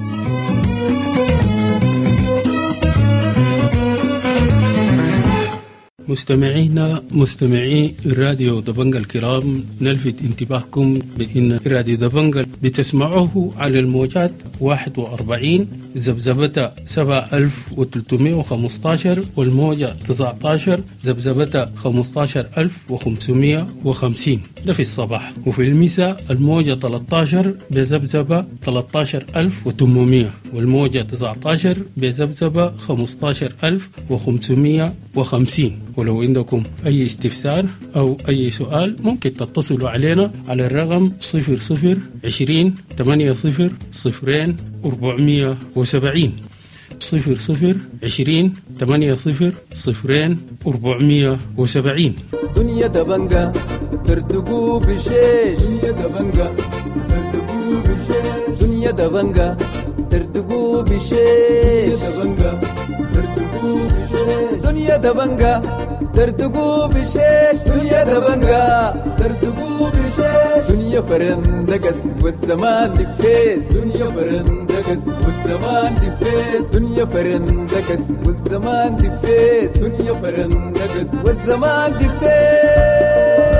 مستمعينا مستمعي راديو دبنجة الكرام، نلفت انتباهكم بأن راديو دبنجة بتسمعوه على الموجات واحد وأربعين زبزبتها سبعة ألف وثلاثمائة وخمسة عشر والموجة تسعة عشر زبزبتها خمسة عشر ألف وخمسمائة وخمسين، ده في الصباح. وفي المساء الموجة ثلاثة عشر بزبزبة ثلاثة عشر ألف وثمانمائة والموجة تسعة عشر بزبزبة خمسة عشر ألف وخمسمائة وخمسين. ولو عندكم أي استفسار أو أي سؤال ممكن تتصلوا علينا على الرقم صفر صفر عشرين ثمانية صفر صفرين أربعمائة وسبعين صفر صفر عشرين ثمانية صفر صفرين أربعمائة وسبعين. دنيا دبنجة ترتقو بشيش، دنيا دبنجة ترتقو بشيش، دنيا دبنجة ترتقو بشيش، دبنجة ترتقو بشيش، دنيا دبنجة ترتقو بشيش، دنيا دبنجة ترتقو بشيش، دنيا فرندقس والزمان دفيس، دنيا فرندقس والزمان دفيس، دنيا فرندقس والزمان دفيس، دنيا فرندقس والزمان دفيس.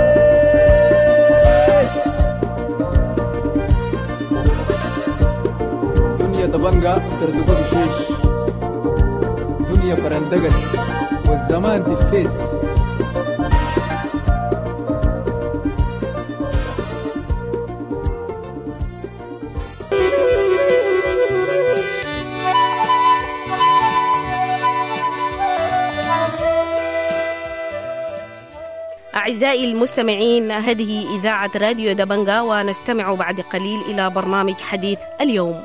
دنيا دبنجة ترتقو بشيش، دنيا فرندقس والزمان دفيس. أعزائي المستمعين، هذه إذاعة راديو دبنجة، ونستمع بعد قليل إلى برنامج حديث اليوم.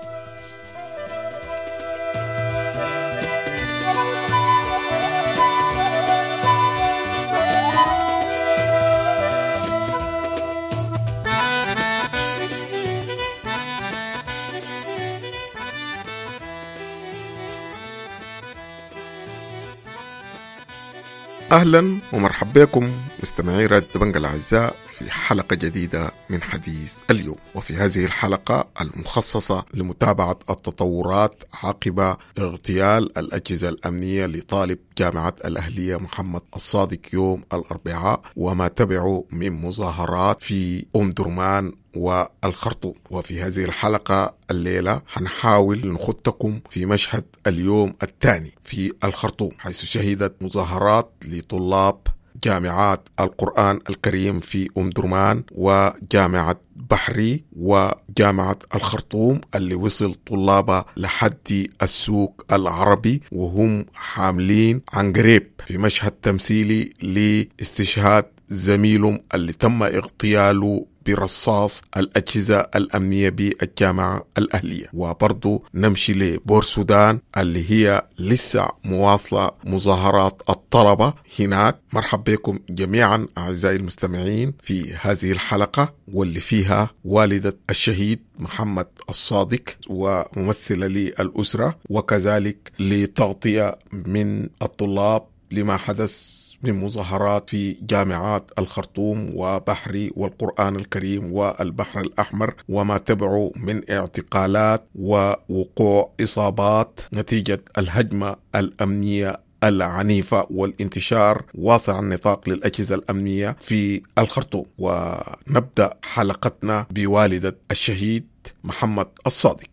أهلا ومرحبا بكم مستمعي راديو دبنجة الأعزاء في حلقة جديدة من حديث اليوم. وفي هذه الحلقة المخصصة لمتابعة التطورات عقب اغتيال الأجهزة الأمنية لطالب جامعة الأهلية محمد الصادق يوم الأربعاء وما تبعه من مظاهرات في أم درمان والخرطوم. وفي هذه الحلقة الليلة هنحاول نخطكم في مشهد اليوم الثاني في الخرطوم، حيث شهدت مظاهرات لطلاب جامعات القرآن الكريم في أم درمان وجامعة بحري وجامعة الخرطوم اللي وصل طلابها لحد السوق العربي وهم حاملين عن قريب في مشهد تمثيلي لاستشهاد زميلهم اللي تم اغتياله برصاص الأجهزة الأمنية بالجامعة الأهلية. وبرضو نمشي لبور سودان اللي هي لسه مواصلة مظاهرات الطلبة هناك. مرحبا بكم جميعا أعزائي المستمعين في هذه الحلقة واللي فيها والدة الشهيد محمد الصادق وممثلة للأسرة، وكذلك لتغطية من الطلاب لما حدث من مظاهرات في جامعات الخرطوم وبحري والقرآن الكريم والبحر الأحمر وما تبعه من اعتقالات ووقوع إصابات نتيجة الهجمة الأمنية العنيفة والانتشار واسع النطاق للأجهزة الأمنية في الخرطوم. ونبدأ حلقتنا بوالدة الشهيد محمد الصادق.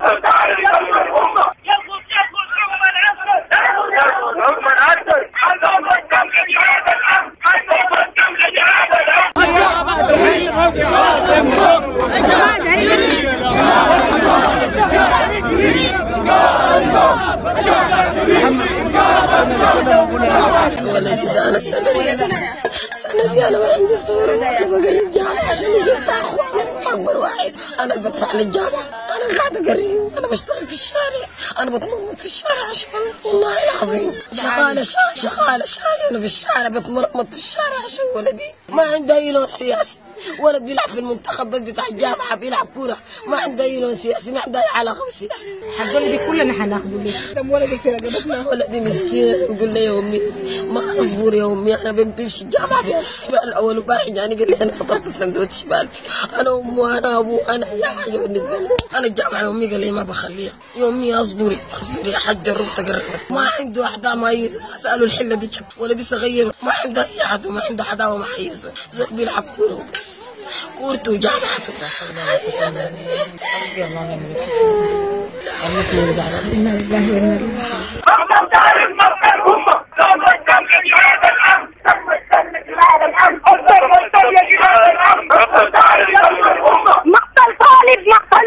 أنا سندي سندي أنا ما عندي غير بقى الجامعة عشان يدفع أخواني أكبر واحد. أنا اللي بدفع للجامعة، أنا اللي قاعدة أقريهم، أنا بشتغل في الشارع، أنا بتمرمط في الشارع عشان والله العظيم شغالة شاي شغالة شاي أنا في الشارع بتمرمط في الشارع عشان ولدي ما عنده أي لون سياسي. ولد بيلعب في المنتخب بس بتاع الجامعة بيلعب كورة، ما عنده أي لون سياسي، ما عنده أي علاقة بالسياسة. حق ولدي كلنا حناخده ليه؟ كم ولدي كده قبلنا ولدي مسكين. يقول لي يا أمي ما أصبر يا أمي أنا بمشي الجامعة بيمشي الأول وبارح يعني قال لي أنا فطرت السندوتش بالفي أنا أمي وأنا أبو أنا أي حاجة بالنسبة لي. أنا الجامعة يا أمي قال لي ما بخليها يا أمي أصبري أصبري يا حاج جرب تقرب. ما عنده أحد ما يسأل أسأله الحلة دي ولدي صغير ما عنده أي أحد وما عنده حدا وما حيزه زول بيلعب كورة وبس كورته وجامعته. مقتل طالب مقتل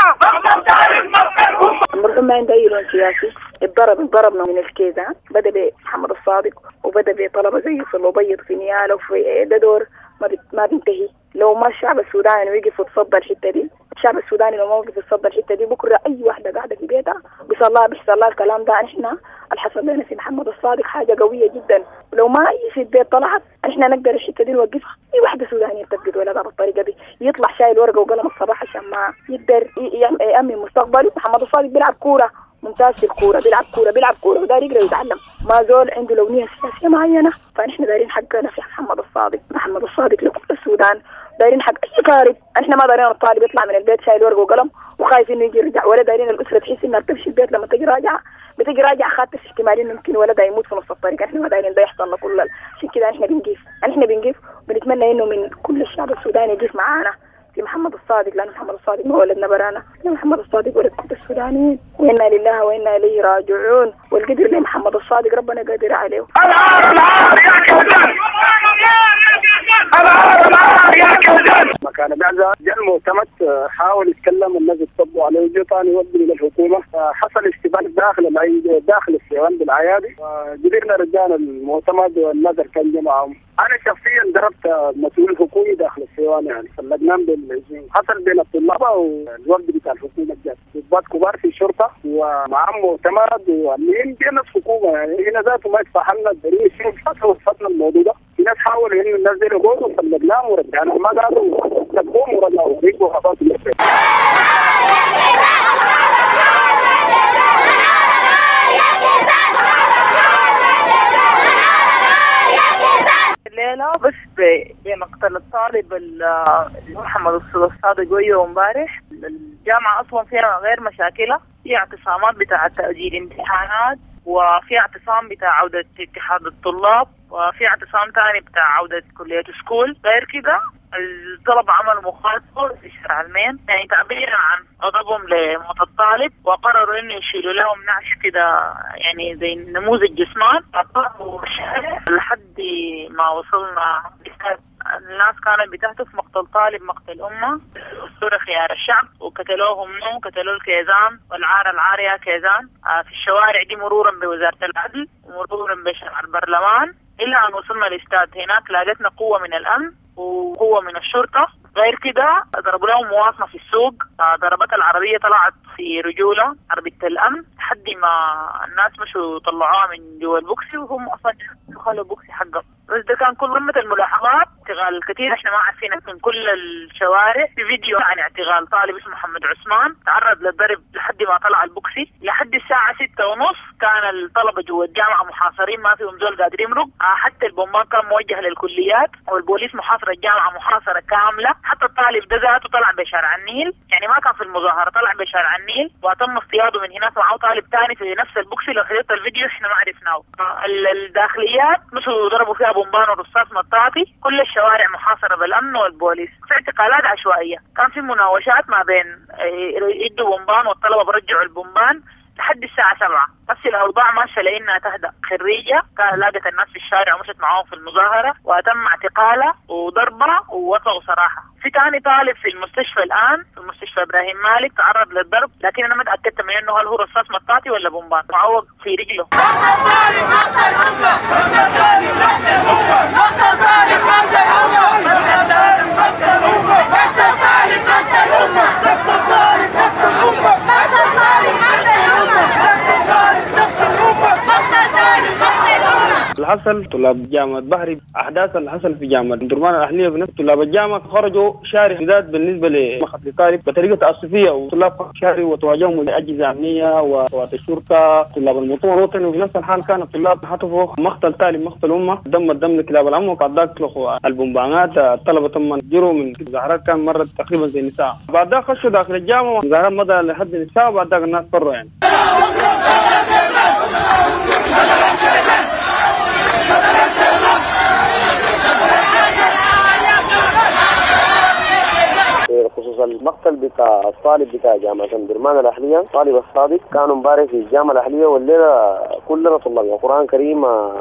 أمة. المرحوم ما عنده أي لون سياسي. اتضرب اتضربنا من الكيزة، بدأ بمحمد الصادق وبدأ بطلبة زي الوبيض في نياله وفي ده دور ما ما بينتهي. لو ما الشعب السوداني وقف وتصدى الحتة دي، الشعب السوداني لو ما وقف وتصدى الحتة دي بكرة أي واحدة قاعدة في بيتها بيصلى بيصلى الكلام ده. إحنا الحصل لنا في محمد الصادق حاجة قوية جدا، ولو ما أي في البيت طلعت إحنا نقدر الحتة دي نوقفها. أي واحدة سودانية تفقد ولدها بالطريقة دي يطلع شايل ورقة وقلم الصباح عشان ما يقدر يأمن مستقبله. محمد الصادق بيلعب كورة ممتاز في الكورة، بيلعب كورة بيلعب كورة ودار يقدر يتعلم، ما زول عنده لونية سياسية معينة. فنحن دايرين حقنا في محمد الصادق. محمد الصادق لكل السودان دايرين حق أي طالب. احنا ما دايرين الطالب يطلع من البيت شايل ورقة وقلم وخايف انه يجي يرجع، ولا دايرين الأسرة تحس انها بتمشي البيت لما تجي راجعة بتجي راجعة خاطر في احتمال انه يمكن ولدها يموت في نص الطريق. احنا ما دايرين ده يحصل لنا كل. عشان كده احنا بنقف احنا بنقف وبنتمنى انه من كل الشعب السوداني يقف معانا في محمد الصادق، لأن محمد الصادق ما ولدنا برانا، لأن محمد الصادق ولد كل السودانيين وإنا لله وإنا إليه راجعون. والقدر لمحمد الصادق ربنا قادر عليه. مكان بعزة جاء المؤتمر حاول يتكلم الناس يتصبوا عليه وجه ثاني يودي للحكومة. حصل اشتباك داخل داخل السيوان بالعيادي وقدرنا رجعنا المؤتمر والنظر كان جمعهم. أنا شخصيا ضربت مسؤول حكومي داخل السيوان يعني اللجنان حصل بين الطلاب والوفد بتاع الحكومة جات ضباط كبار في الشرطة ومعهم مؤتمر ومين جينا الحكومة يعني هنا ذاته ما يدفع لنا الدليل شيء فترة وفتنا الموضوع ده. في ناس حاولوا إنه الناس دي يقولوا فلقناهم ورجعناهم ما قالوا نقوم ورجعوا ريقوا خلاص الناس. الليلة بس بمقتل الطالب محمد الصادق ويو امبارح. الجامعة أصلا فيها غير مشاكلة، في اعتصامات بتاع تأجيل امتحانات، وفي اعتصام بتاع عودة اتحاد الطلاب، وفي اعتصام تاني بتاع عودة كلية سكول. غير كده الطلبة عملوا مخالفة في شارع المين، يعني تعبيرا عن غضبهم لموت الطالب، وقرروا انه يشيلوا لهم نعش كده يعني زي نموذج جسمان لحد ما وصلنا. الناس كانت بتهتف مقتل طالب مقتل أمة، أسطورة خيار الشعب، وقتلوهم نو قتلوا الكيزان والعار العارية كيزان في الشوارع دي، مرورا بوزارة العدل ومرورا بشارع البرلمان، إلا أن وصلنا لاستاد. هناك لقيتنا قوة من الأمن وقوة من الشرطة. غير كده ضربوا لهم مواصلة في السوق، ضربت العربية طلعت في رجولة عربية الأمن لحد ما الناس مشوا طلعوها من جوا البوكسي، وهم أصلا خلوا البوكسي حقهم. بس ده كان كل رمة الملاحظات. اعتقال كثير احنا ما عارفين من كل الشوارع. في فيديو عن اعتقال طالب اسمه محمد عثمان تعرض للضرب لحد ما طلع البوكسي. لحد الساعة ستة ونص كان الطلبة جوا الجامعة محاصرين، ما فيهم زول قادر يمرق. حتى البومبان كان موجه للكليات، والبوليس محاصر الجامعة محاصرة كاملة. حتى الطالب ده ذاته طلع بشارع النيل، يعني ما كان في المظاهرة، طلع بشارع النيل وتم اصطياده من هناك معه طالب ثاني في نفس البوكسي. لو حضرت الفيديو احنا ما عرفناه. الداخليات مشوا ضربوا فيها بومبان ورصاص مطاطي. كل الشوارع محاصرة بالأمن والبوليس. في اعتقالات عشوائية، كان في مناوشات ما بين يدوا بومبان والطلبة برجعوا البومبان لحد الساعة سبعة. بس الأوضاع ماشية لأنها تهدأ. خريجة كان لاقت الناس في الشارع ومشت معاهم في المظاهرة، وتم اعتقالها وضربها ووصلوا صراحة. في تاني طالب في المستشفى الآن، في المستشفى إبراهيم مالك، تعرض للضرب، لكن أنا ما تأكدت من إنه هل هو رصاص مطاطي ولا بومبان، معوق في رجله. اللي حصل طلاب جامعة بحري، أحداث اللي حصل في جامعة درمان الأهلية بنفس طلاب الجامعة خرجوا شارع ذات بالنسبة لمخطط الطالب بطريقة تعسفية، وطلاب شارع وتواجهوا مع أجهزة أمنية وقوات الشرطة. طلاب المؤتمر الوطني وفي نفس الحال كان الطلاب حتفوا مقتل طالب مقتل أمة، دم الدم لكلاب الأمة، وبعد ذاك اطلقوا البومبانات. الطلبة تم جروا من مظاهرات كان مرت تقريبا زي النساء. بعد ذاك خشوا داخل الجامعة، مظاهرات مضى لحد النساء، وبعد ذاك الناس فروا يعني. خصوصا المقتل بتاع الطالب بتاع جامعة درمان الأهلية طالب الصادق، كانوا امبارح في الجامعة الأهلية، والليلة كلنا طلاب القرآن الكريم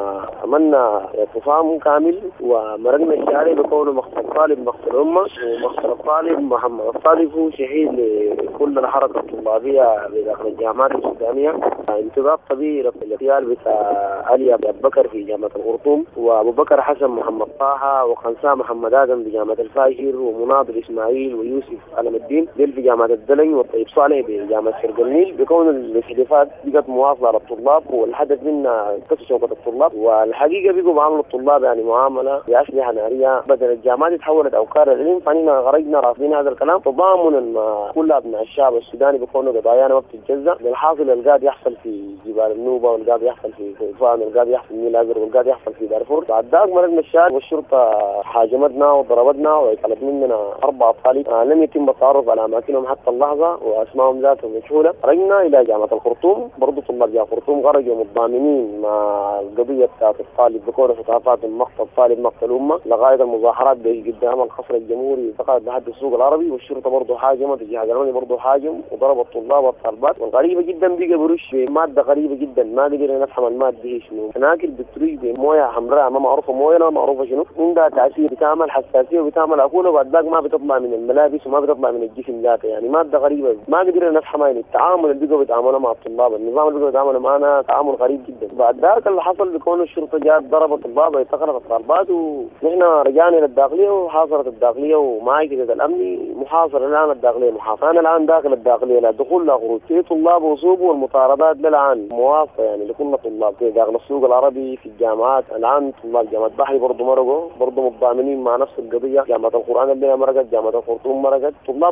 عملنا اعتصام كامل ومرقنا الشارع بقول مقتل الطالب مقتل أمة، ومقتل الطالب محمد الصادق هو شهيد لكل الحركة الطلابية بداخل الجامعات السودانية. انتظار طبيعي للاغتيال بتاع علي أبو بكر في جامعة الخرطوم، وأبو بكر حسن محمد طه، وخنساء محمد آدم بجامعة الفاجر، ومناضل إسماعيل ويوسف علم الدين ديل في جامعة الدلن، والطيب صالح بجامعة شرق النيل. بيكون الاستهدافات بقت مواصلة للطلاب، والهدف منها كسر شوكة الطلاب، والحقيقة بيقوا بعملوا الطلاب يعني معاملة بأسلحة نارية. بدل الجامعات تحولت أوكار العلم، فنحن خرجنا رافضين هذا الكلام تضامنا كل أبناء الشعب السوداني بيكونوا قضايانا ما بتتجزأ. للحاصل القاعد يحصل في جبال النوبة، والقاعد يحصل في فان، والقاعد يحصل في النيل الأزرق، والقاعد يحصل في دارفور. بعد ذاك مرقنا الشارع والشرطة حاجمتنا وضربتنا وطلبت مننا أربعة طالب آه لم يتم التعرف على أماكنهم حتى اللحظة، وأسمائهم ذاتهم مجهولة. خرجنا إلى جامعة الخرطوم، برضو طلاب جامعة الخرطوم خرجوا متضامنين مع القضية بتاعت الطالب بكون خطافات مقتل طالب مقتل أمة لغاية المظاهرات قدام القصر الجمهوري فقط لحد السوق العربي. والشرطة برضو حاجمت، الجهاز الأمني برضو حاجم وضرب الطلاب والطالبات. والغريبة جدا بقى برش مادة غريبة جدا ما قدرنا نفهم المادة هي شنو. هناك بتروج بمويه حمراء ما معروفة مويه ما معروفة شنو، عندها تأثير بتعمل حساسية وبتعمل أكولة، وبعد ذاك ما بتطلع من الملابس وما بتطلع من الجسم ذاته. يعني مادة غريبة ما قدرنا نفهمها. يعني التعامل اللي بيقوا بيتعاملوا مع الطلاب، النظام اللي بيقوا بيتعاملوا معنا تعامل غريب جدا. بعد ذاك اللي حصل بيكون الشرطة جات ضربت الطلاب ويتقرب الطالبات، ونحن رجعنا للداخلية وحاصرت الداخلية ومعي كده الأمني محاصر الآن الداخلية محاصرة. أنا الآن داخل الداخلية لا دخول لا خروج، في طلاب وصوبوا والمطاردات للآن مواصلة يعني لكل طلاب في داخل السوق العربي في الجامعات. الآن طلاب جامعة بحري برضو مرقوا برضو متضامنين مع نفس القضية. جامعة القرآن اللي مرقت، جامعة الخرطوم مرقت، طلاب كلهم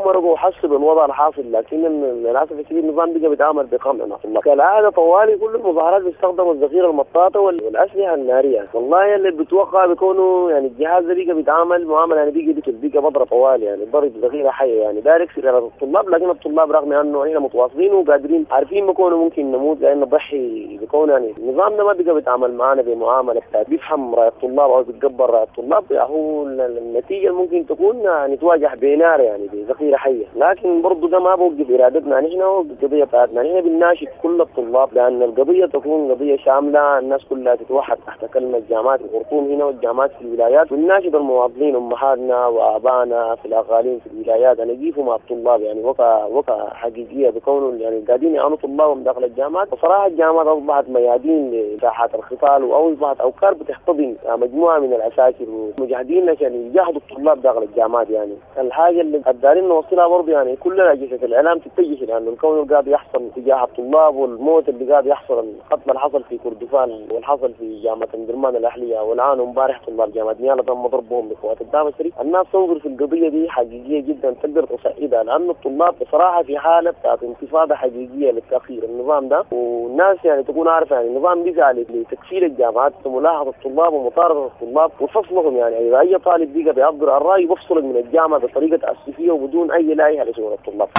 هم رجعوا حسوا بالوضع الحاصل، لكن للاسف الشديد النظام بقى بيتعامل بقمع الله. كالعاده طوالي كل المظاهرات بيستخدموا الذخيره المطاطه والاسلحه الناريه. والله اللي بتوقع بيكونوا يعني الجهاز ده بقى بيتعامل معامله يعني بيجي بيجي بضرب طوالي، يعني ضرب ذخيره حيه يعني دايركت على الطلاب. لكن الطلاب رغم انه احنا متواصلين وقادرين عارفين بكونوا ممكن نموت لان نضحي بكون يعني النظام ده ما بقى بيتعامل معنا بمعامله بتاعت بيفهم راي الطلاب او بيتقبل راي الطلاب. هو النتيجه ممكن تكون يعني تواجه بنار يعني بذخيره حيه، لكن برضه ده ما بوقف ارادتنا نحن والقضيه بتاعتنا. نحن بنناشد كل الطلاب لان القضيه تكون قضيه شامله، الناس كلها تتوحد تحت كلمه جامعات الخرطوم هنا والجامعات في الولايات. ونناشد المواطنين امهاتنا وابائنا في الاقاليم في الولايات ان يقفوا مع الطلاب يعني وقع وقع حقيقيه بكونوا يعني قاعدين يعانوا طلابهم داخل الجامعات. وصراحه الجامعات اصبحت ميادين لساحات القتال او اصبحت اوكار بتحتضن مجموعه من العساكر ومجاهدين عشان يجاهدوا الطلاب داخل الجامعات. يعني الحاجه اللي قادرين نوصلها برضه يعني كلنا اجهزه الاعلام تتجه لانه الكون اللي قاعد يحصل تجاه الطلاب والموت اللي قاعد يحصل، القتل اللي حصل في كردفان والحصل في جامعه امدرمان الاهليه والان امبارح طلاب جامعه نيالا تم ضربهم بقوات الدعم السري. الناس تنظر في القضيه دي حقيقيه جدا تقدر تصعدها لانه الطلاب بصراحه في حاله بتاعت انتفاضه حقيقيه للتاخير النظام ده. والناس يعني تكون عارفه يعني النظام بيسعى لتكفير الجامعات وملاحظه الطلاب ومطارده الطلاب وفصلهم. يعني اذا اي طالب بيجي بيعبر عن رايه بفصلك من الجامعه بطريقه تاسيسيه وبدون اي لائحه لشؤون الطلاب.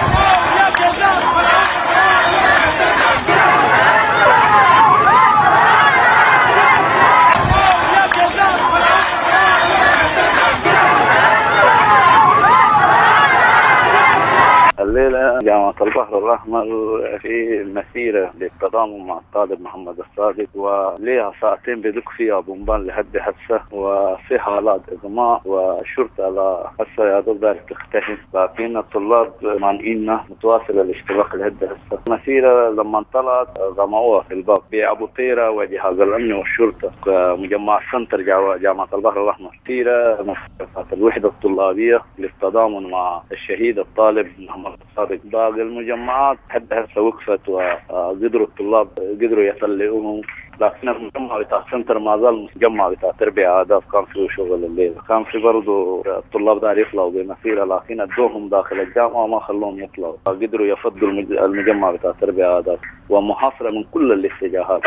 الليلة جامعة البحر الأحمر في مسيرة للتضامن مع الطالب محمد الصادق، وليها ساعتين بدق فيها بومبان لحد هسه وفي حالات إغماء والشرطة على هسه يا دوب دارت تختفي، لكن الطلاب مانعيننا متواصلة الاشتباك لحد هسه. المسيرة لما انطلعت غموها في الباب بأبو طيرة وجهاز الأمن والشرطة مجمع السنتر جامعة البحر الأحمر. مسيرة مفترقة الوحدة الطلابية للتضامن مع الشهيد الطالب محمد الصادق. باقي المجمعات حد هسه وقفت وقدروا الطلاب قدروا يطلعوهم، لكن المجمع بتاع السنتر ما زال مجمع بتاع تربية آداب كان فيه شغل الليل. كان في برضه الطلاب دار يطلعوا بمسيرة لكن ادوهم داخل الجامعة وما خلوهم يطلعوا، قدروا يفضوا المجمع بتاع تربية آداب ومحاصرة من كل الاتجاهات.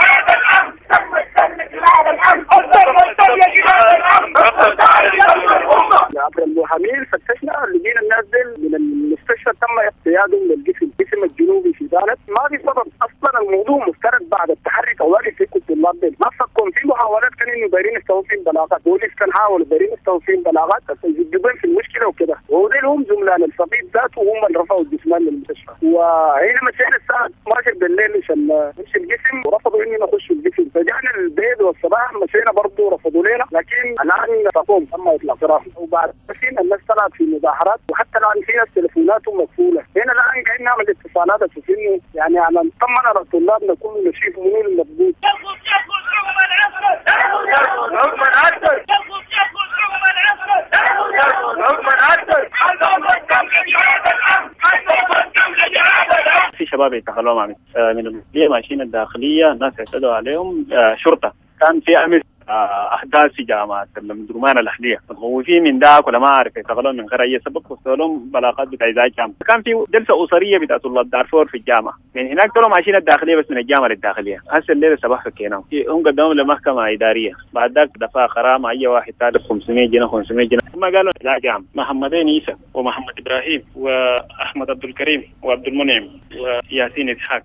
عبر المحامين فتشنا لقينا الناس دي من المستشفى تم اقتيادهم للقسم القسم الجنوبي في دالت. ما في سبب اصلا الموضوع مفترض بعد التحرك اولي في الطلاب دي ما فكروا في محاولات كان انه دايرين يستوفين بلاغات بوليس كان حاولوا دايرين يستوفين بلاغات يجيبون في المشكله وكده، وهذول هم زملاء الصبيب ذاته وهم اللي رفعوا الجسمان للمستشفى. وهنا مشينا الساعه اثني عشر بالليل عشان نمشي القسم ورفضوا اني نخش القسم، فجانا البيت والصباح مشينا برضه رفضوا لنا، لكن الان تقوم تم اطلاق صراحه. وبعد مشينا الناس طلعت في مظاهرات وحتى الان في ناس تليفوناتهم مقفوله. هنا الان قاعدين نعمل اتصالات اساس انه يعني على نطمن على طلابنا كله نشوف منو المضبوط. في شباب يتخلوا مع من المديرية ماشيين الداخلية، الناس اعتدوا عليهم شرطة. كان في أمس أحداث في جامعة الدرمان الأهلية مخوفين من داك ولا ما أعرف يتخلون من غير أي سبب وصلهم بلاغات بتاع إذاعة الجامعة. كان في جلسة أسرية بتاع طلاب دارفور في الجامعة، من هناك طلعوا ماشيين الداخلية بس من الجامعة للداخلية. هسه الليلة صباح فكيناهم هم قدموا لمحكمة إدارية، بعد ذاك دفع غرامة أي واحد طالب خمسمية جنيه خمسمية جنيه. هم قالوا إذاعة الجامعة محمدين عيسى ومحمد إبراهيم وأحمد عبد الكريم وعبد المنعم وياسين إسحاق.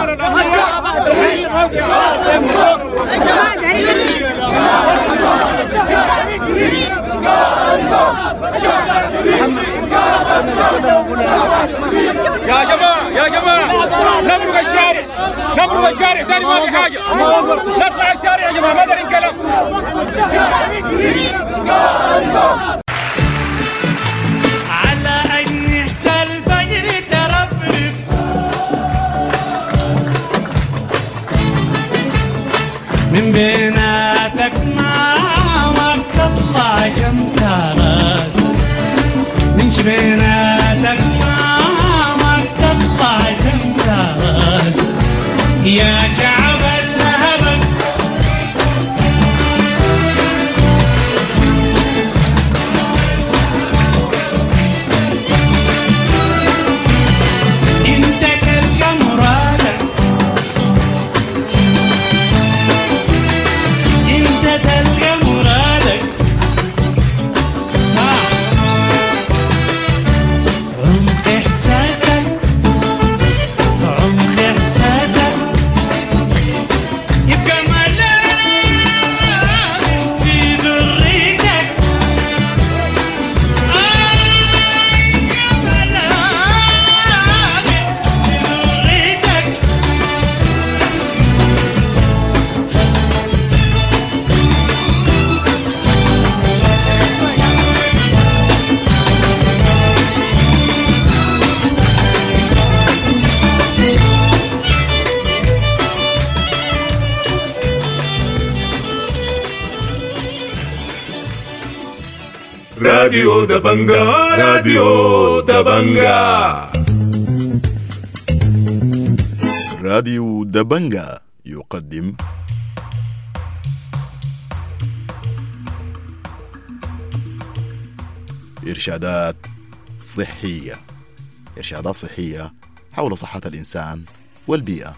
يا جماعة يا جماعة نبرق الشارع نبرق الشارع تاني ما في حاجة، نطلع الشارع يا جماعة ما دارين كلام. على أن الفجر ترفرف من بيناتك ما تطلع شمس راس من شبيناتك ما تطلع شمس راس يا شعب الهبل. راديو دبنجا راديو دبنجا راديو دبنجا يقدم إرشادات صحية. إرشادات صحية حول صحة الإنسان والبيئة.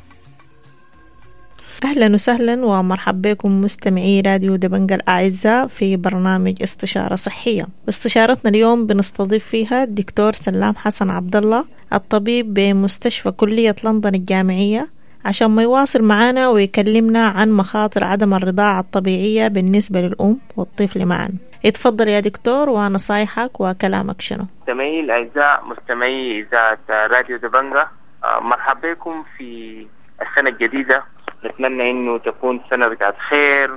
أهلا وسهلا ومرحبا بكم مستمعي راديو دبنجا الأعزاء في برنامج استشارة صحية. باستشارتنا اليوم بنستضيف فيها الدكتور سلام حسن عبد الله، الطبيب بمستشفى كلية لندن الجامعية، عشان ما يواصل معنا ويكلمنا عن مخاطر عدم الرضاعة الطبيعية بالنسبة للأم والطفل معا. اتفضل يا دكتور ونصايحك وكلامك شنو؟ مستمعي الأعزاء، مستمعي إذاعة راديو دبنجا، مرحبا بكم في السنة الجديدة. نتمنى إنه تكون سنة بتاعت خير،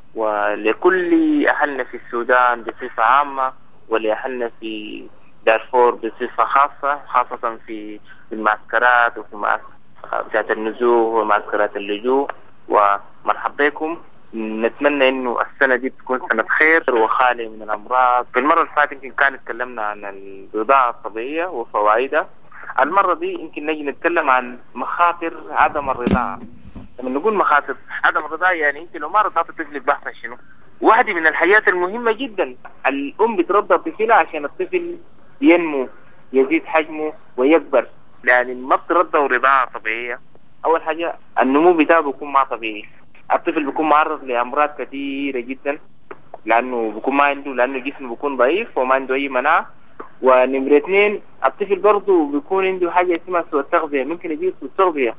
ولكل أهلنا في السودان بصفة عامة، ولأهلنا في دارفور بصفة خاصة، خاصة في المعسكرات وفي معسكرات بتاعت النزوح ومعسكرات اللجوء. ومرحبا بكم. نتمنى إنه السنة دي تكون سنة خير وخالية من الأمراض. في المرة اللي فاتت يمكن كان اتكلمنا عن الرضاعة الطبيعية وفوائدها. المرة دي يمكن نجي نتكلم عن مخاطر عدم الرضاعة. لما نقول مخاطر عدم الرضاعة يعني انت لو ما رضعت طفلك بيحصل شنو؟ واحدة من الحاجات المهمة جدا، الأم بترضع طفلها عشان الطفل ينمو، يزيد حجمه ويكبر. يعني ما بترضع رضاعة طبيعية، أول حاجة النمو بتاعه بيكون ما طبيعي. الطفل بيكون معرض لأمراض كثيرة جدا، لأنه بيكون ما عنده لأنه جسمه بيكون ضعيف وما عنده أي مناعة. ونمرة اثنين، الطفل برضه بيكون عنده حاجة اسمها سوء التغذية، ممكن يجي سوء التغذية.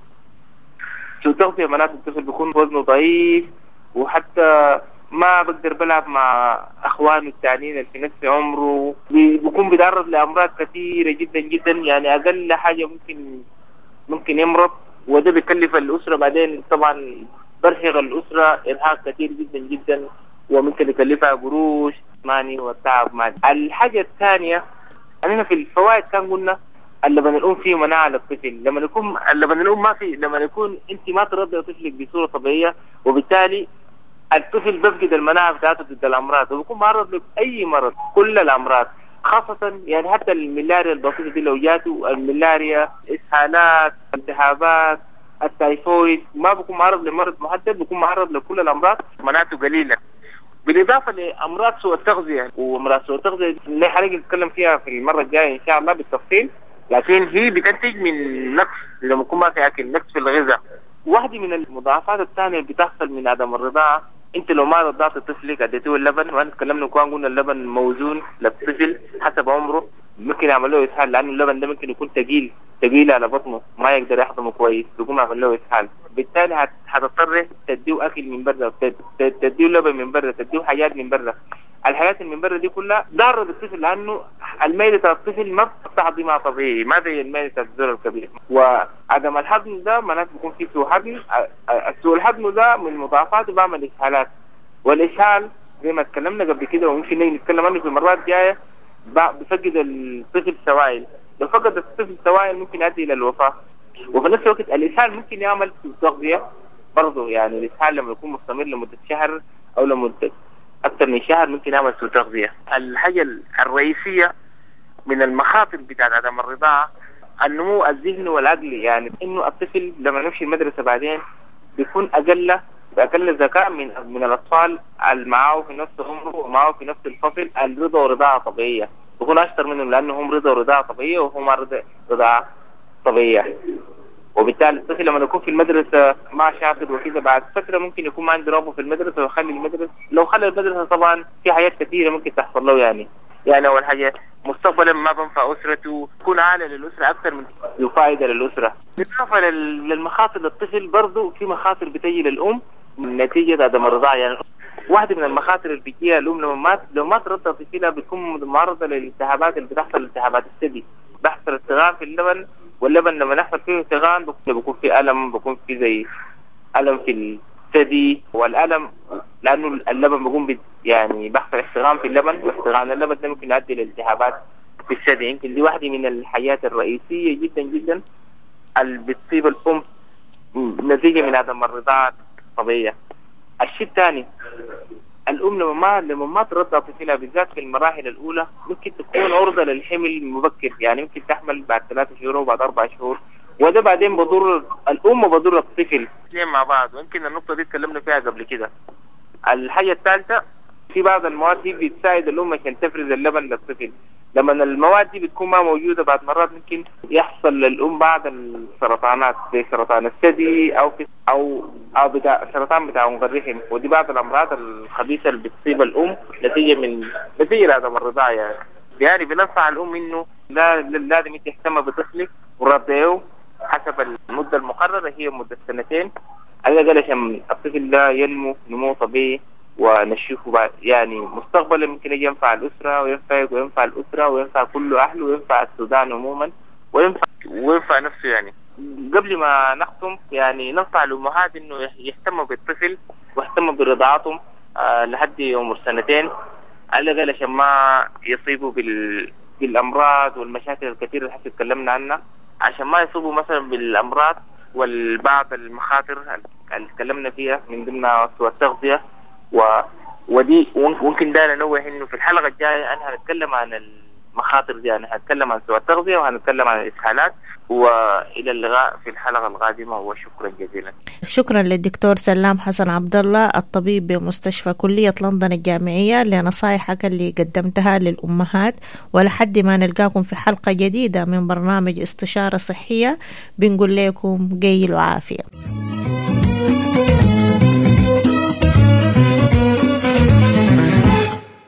سوء التغذية معناته الطفل بيكون وزنه ضعيف، وحتى ما بقدر بلعب مع أخوانه التانيين اللي في نفس عمره، بيكون بيتعرض لأمراض كثيرة جدا جدا. يعني أقل حاجة ممكن ممكن يمرض، وده بيكلف الأسرة بعدين. طبعا برهق الأسرة إرهاق كثير جدا جدا، وممكن يكلفها قروش ماني والتعب ماني. الحاجة الثانية أننا في الفوائد كان قلنا اللبن الأم فيه مناعة للطفل. لما يكون اللبن الأم ما فيه، لما يكون أنت ما ترضع طفلك بصورة طبيعية، وبالتالي الطفل بيفقد المناعة بتاعته ضد الأمراض، وبيكون معرض لأي مرض، كل الأمراض، خاصة يعني حتى الملاريا البسيطة دي لو جاته، الملاريا، إسهالات، التهابات، التايفويد، ما بيكون معرض لمرض محدد، بيكون معرض لكل الأمراض، مناعته قليلة. بالإضافة لأمراض سوء التغذية، وأمراض سوء التغذية اللي حنيجي نتكلم فيها في المرة الجاية إن شاء الله بالتفصيل، لكن هي بتنتج من نقص لما يكون ما في أكل، نقص في الغذاء. واحدة من المضاعفات الثانية اللي بتحصل من عدم الرضاعة، أنت لو ما رضعت طفلك اديته اللبن، وأنا تكلمنا كمان قلنا اللبن موزون للطفل حسب عمره، ممكن يعمل له إسهال، لأنه اللبن ده ممكن يكون ثقيل ثقيل على بطنه، ما يقدر يهضمه كويس، بيقوم يعمل له إسهال. بالتالي هتضطر تديه أكل من برا، تديه لبن من برا، تديه حاجات من برا. الحاجات من برا دي كلها ضارة بالطفل، لأنه الميلة الطفل ما بتهضمها طبيعي، ما زي الميلة الزر الكبير. وعدم الهضم ده معناته بيكون فيه سوء هضم. السوء الهضم ده من مضاعفاته بعمل إسهالات، والإسهال زي ما اتكلمنا قبل كده وممكن نتكلم عنه في المرات الجاية، بفقد الطفل سوائل. لو فقد الطفل سوائل ممكن يؤدي إلى الوفاة. وفي نفس الوقت الإسهال ممكن يعمل سوء تغذية برضه، يعني الإسهال لما يكون مستمر لمدة شهر أو لمدة أكثر من شهر ممكن يعمل سوء تغذية. الحاجة الرئيسية من المخاطر بتاعت عدم الرضاعة النمو الذهني والعقلي، يعني إنه الطفل لما يمشي المدرسة بعدين بيكون أقل أقل ذكاء من من الأطفال اللي معاه في نفس عمره ومعاه في نفس الفصل الرضا ورضاعة طبيعية، بيكون أشطر منهم لأنهم رضا ورضاعة طبيعية وهو ما رضا رضاعة طبيعية. وبالتالي الطفل لما يكون في المدرسة ما شاطر وكذا، بعد فترة ممكن يكون ما عنده رغبة في المدرسة ويخلي المدرسة. لو خلى المدرسة طبعا في حاجات كثيرة ممكن تحصل له، يعني يعني أول حاجة مستقبلا ما بنفع أسرته، يكون عالة للأسرة أكثر من فائدة للأسرة. بالإضافة للمخاطر للطفل برضو في مخاطر بتجي للأم نتيجة عدم الرضاعة. يعني واحدة من المخاطر اللي بتجيها الأم لما ما لو ما ترضع طفلها بتكون معرضة للالتهابات اللي بتحصل، التهابات الثدي، بيحصل ارتغام في اللبن، واللبن لما نحصل فيه ارتغام بيكون في ألم، بيكون في زي ألم في الثدي. والألم لأنه اللبن بيكون يعني بيحصل ارتغام في اللبن، وارتغام اللبن ده ممكن يؤدي لالتهابات في الثدي. يمكن دي واحدة من الحاجات الرئيسية جدا جدا اللي بتصيب الأم نتيجة من عدم الرضاعة الطبيعية. الشيء الثاني، الأم الأم لما ما لما ما ترضع طفلها بالذات في المراحل الأولى ممكن تكون عرضة للحمل المبكر، يعني ممكن تحمل بعد ثلاثة شهور وبعد أربع شهور، وده بعدين بضر الأم وبضر الطفل الاثنين مع بعض. ويمكن النقطة دي تكلمنا فيها قبل كده. الحاجة الثالثة في بعض المواد دي بتساعد الأم عشان تفرز اللبن للطفل. لما المواد دي بتكون ما موجودة بعد مرات ممكن يحصل للأم بعض السرطانات زي سرطان الثدي أو في أو أو بتاع سرطان بتاع عنق الرحم، ودي بعض الأمراض الخبيثة اللي بتصيب الأم نتيجة من نتيجة عدم الرضاعة. يعني يعني بننصح الأم إنه لا لازم تهتم بطفلك ورضعه حسب المدة المقررة، هي مدة سنتين على الأقل عشان الطفل ده ينمو نمو طبيعي ونشوفه بعد يعني مستقبلا ممكن يجي ينفع الأسرة وينفع وينفع الأسرة وينفع كل أهله وينفع السودان عموما وينفع وينفع نفسه. يعني قبل ما نختم يعني ننصح الأمهات إنه يهتموا بالطفل ويهتموا برضاعتهم آه لحد عمر سنتين على الأقل عشان ما يصيبوا بال بالأمراض والمشاكل الكثيرة اللي تكلمنا عنها، عشان ما يصيبوا مثلا بالأمراض والبعض المخاطر اللي تكلمنا فيها من ضمنها سوء التغذية. و... ودي ممكن ده ننوه انه في الحلقه الجايه انا هنتكلم عن المخاطر دي، انا هنتكلم عن سوء التغذيه وهنتكلم عن الاسهالات. والى اللقاء في الحلقه القادمه وشكرا جزيلا. شكرا للدكتور سلام حسن عبد الله الطبيب بمستشفى كليه لندن الجامعيه لنصائحك اللي قدمتها للامهات، ولحد ما نلقاكم في حلقه جديده من برنامج استشاره صحيه بنقول لكم جيل وعافيه.